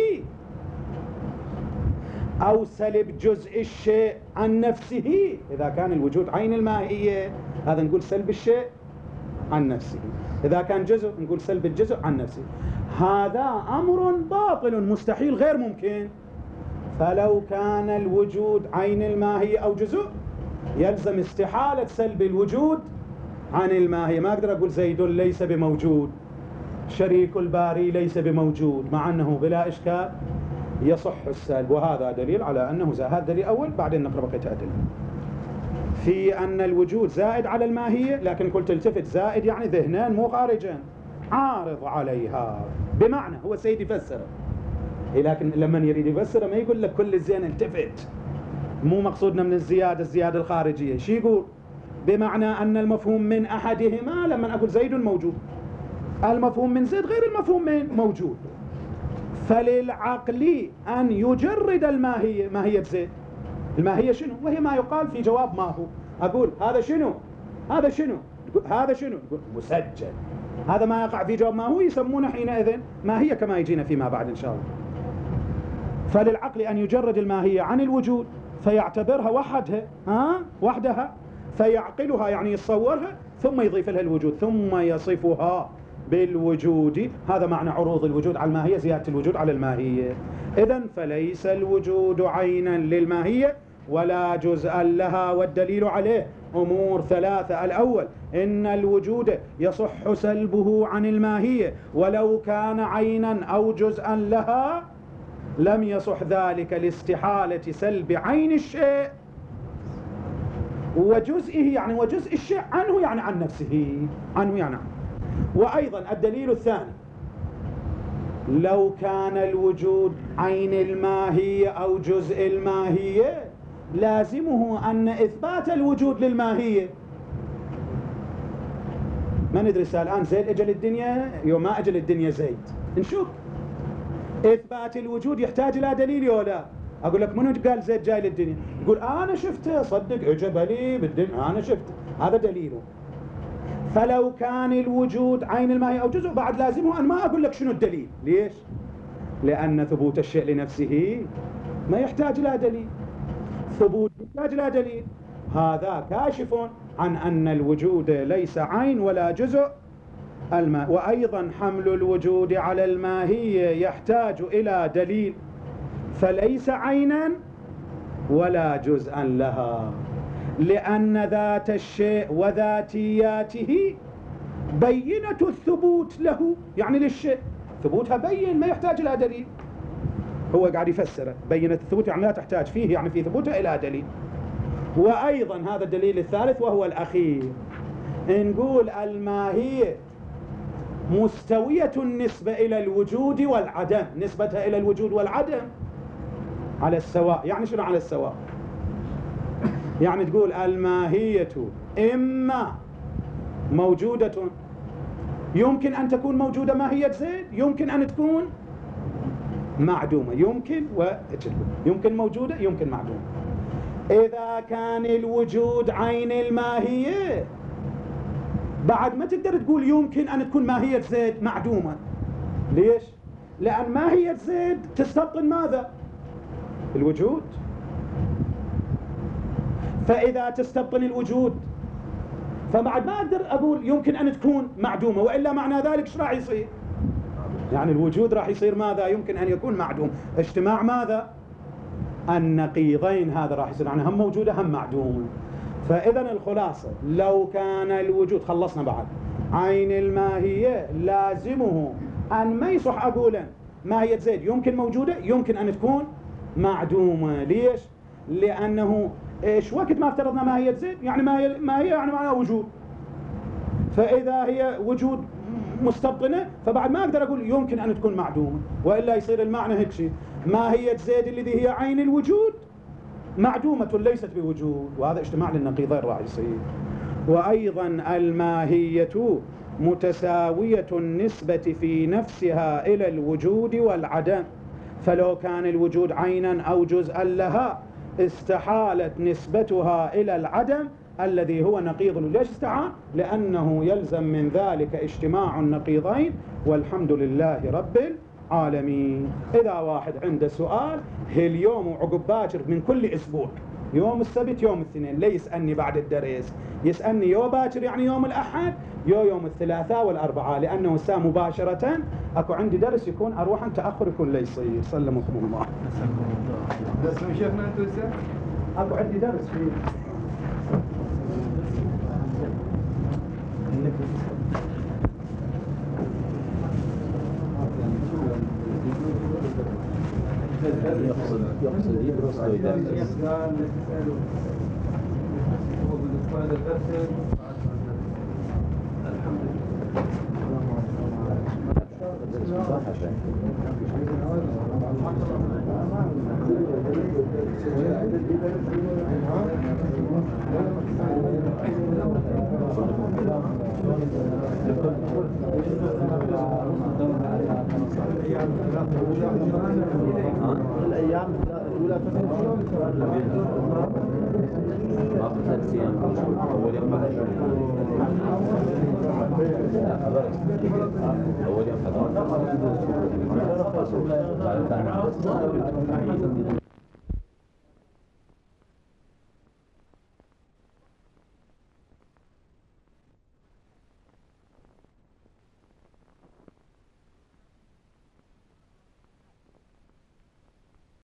أو سلب جزء الشيء عن نفسه، إذا كان الوجود عين الماهية هذا نقول سلب الشيء عن نفسه، إذا كان جزء نقول سلب الجزء عن نفسه. هذا أمر باطل مستحيل غير ممكن. فلو كان الوجود عين الماهية أو جزء يلزم استحالة سلب الوجود عن الماهية. ما أقدر أقول زيد ليس بموجود، شريك الباري ليس بموجود، مع أنه بلا إشكال يصح السلب، وهذا دليل على أنه زائد. هذا دليل أول، بعدين نقرأ بقية أدلة في أن الوجود زائد على الماهية، لكن قلت التفت زائد يعني ذهنان مو خارجا، عارض عليها، بمعنى هو سيد يفسر، لكن لما يريد يفسر ما يقول لك كل الزين التفت، مو مقصودنا من الزيادة الزيادة الخارجية. شي يقول؟ بمعنى أن المفهوم من أحدهما، لما أقول زيد موجود، المفهوم من زيد غير المفهوم من موجود. فللعقل أن يجرد الماهية، ماهية زيد، الماهية شنو؟ وهي ما يقال في جواب ما هو. أقول هذا شنو؟ هذا شنو؟ هذا شنو؟ يقول مسجل. هذا ما يقع في جواب ما هو يسمونه حينئذ ماهية، كما يجينا فيما بعد إن شاء الله. فللعقل أن يجرد الماهية عن الوجود فيعتبرها وحدها، ها؟ وحدها، فيعقلها يعني يتصورها ثم يضيف لها الوجود ثم يصفها بالوجود. هذا معنى عروض الوجود على الماهية، زيادة الوجود على الماهية. إذن فليس الوجود عينا للماهية ولا جزءا لها، والدليل عليه أمور ثلاثة. الأول إن الوجود يصح سلبه عن الماهية ولو كان عينا أو جزءا لها، لم يصح ذلك لاستحالة سلب عين الشيء وجزئه، يعني وجزء الشيء عنه يعني عن نفسه، عنه يعني عنه. وأيضا الدليل الثاني لو كان الوجود عين الماهية أو جزء الماهية لازمه أن إثبات الوجود للماهية. ما ندري الآن زيد أجل الدنيا يوم ما أجل الدنيا زيد، نشوف إثبات الوجود يحتاج إلى دليل ولا؟ أقول لك منو قال زيد جاي للدنيا؟ يقول أنا شفته، صدق أجب لي بالدنيا أنا شفته، هذا دليله. فلو كان الوجود عين الماهية أو جزء بعد لازمه أن ما أقول لك شنو الدليل. ليش؟ لأن ثبوت الشيء لنفسه ما يحتاج إلى دليل، ثبوت يحتاج إلى دليل. هذا كاشف عن أن الوجود ليس عين ولا جزء الماء. وأيضا حمل الوجود على الماهية يحتاج إلى دليل، فليس عينا ولا جزءا لها، لأن ذات الشيء وذاتياته بينة الثبوت له، يعني للشيء ثبوتها بين ما يحتاج إلى دليل. هو قاعد يفسره بينة الثبوت يعني لا تحتاج فيه، يعني في ثبوتها إلى دليل. وأيضا هذا الدليل الثالث وهو الأخير، نقول الماهية مستوية النسبة إلى الوجود والعدم، نسبتها إلى الوجود والعدم على السواء. يعني شنو على السواء؟ يعني تقول الماهية إما موجودة، يمكن أن تكون موجودة ماهية زيد، يمكن أن تكون معدومة، يمكن وأجل، يمكن موجودة يمكن معدومة. إذا كان الوجود عين الماهية بعد ما تقدر تقول يمكن أن تكون ماهية زيد معدومة. ليش؟ لأن ماهية زيد تستبطن ماذا؟ الوجود. فإذا تستبطن الوجود فبعد ما أقدر أقول يمكن أن تكون معدومة، وإلا معنى ذلك إيش راح يصير؟ يعني الوجود راح يصير ماذا؟ يمكن أن يكون معدوم. اجتماع ماذا؟ النقيضين، هذا راح يصير يعني هم موجودة هم معدومة. فإذا الخلاصة لو كان الوجود، خلصنا بعد، عين الماهية لازمه أن ما يصح أقولا ماهية زيد يمكن موجودة يمكن أن تكون معدومة. ليش؟ لأنه إيش وقت ما افترضنا ماهية زيد يعني ماهية, ماهية يعني معناها وجود، فإذا هي وجود مستبطنة فبعد ما أقدر أقول يمكن أن تكون معدومة، وإلا يصير المعنى هيك شيء، ماهية زيد الذي هي عين الوجود معدومة ليست بوجود، وهذا اجتماع للنقيضين راح يصير. وأيضا الماهية متساوية النسبة في نفسها إلى الوجود والعدم، فلو كان الوجود عينا أو جزءا لها استحالت نسبتها إلى العدم الذي هو نقيض الوجود. ليش استعان؟ لأنه يلزم من ذلك اجتماع النقيضين، والحمد لله رب العالمين. إذا واحد عنده سؤال هاليوم وعقب باكر من كل أسبوع، يوم السبت يوم الاثنين، لا يسألني بعد الدرس، يسألني يوم باكر يعني يوم الأحد، يو يوم الثلاثاء والأربعاء، لأنه الساعة مباشرة أكو عندي درس يكون أروح عن تأخر يكون لا يصير. سلمكم الله. بس من شيخنا أنتوا هسه؟ أكو عندي درس فيه. يقصد يقصد يدرس أو يدرس. الحمد الأيام الأولى باقي ثلاث أيام أول يوم أول يوم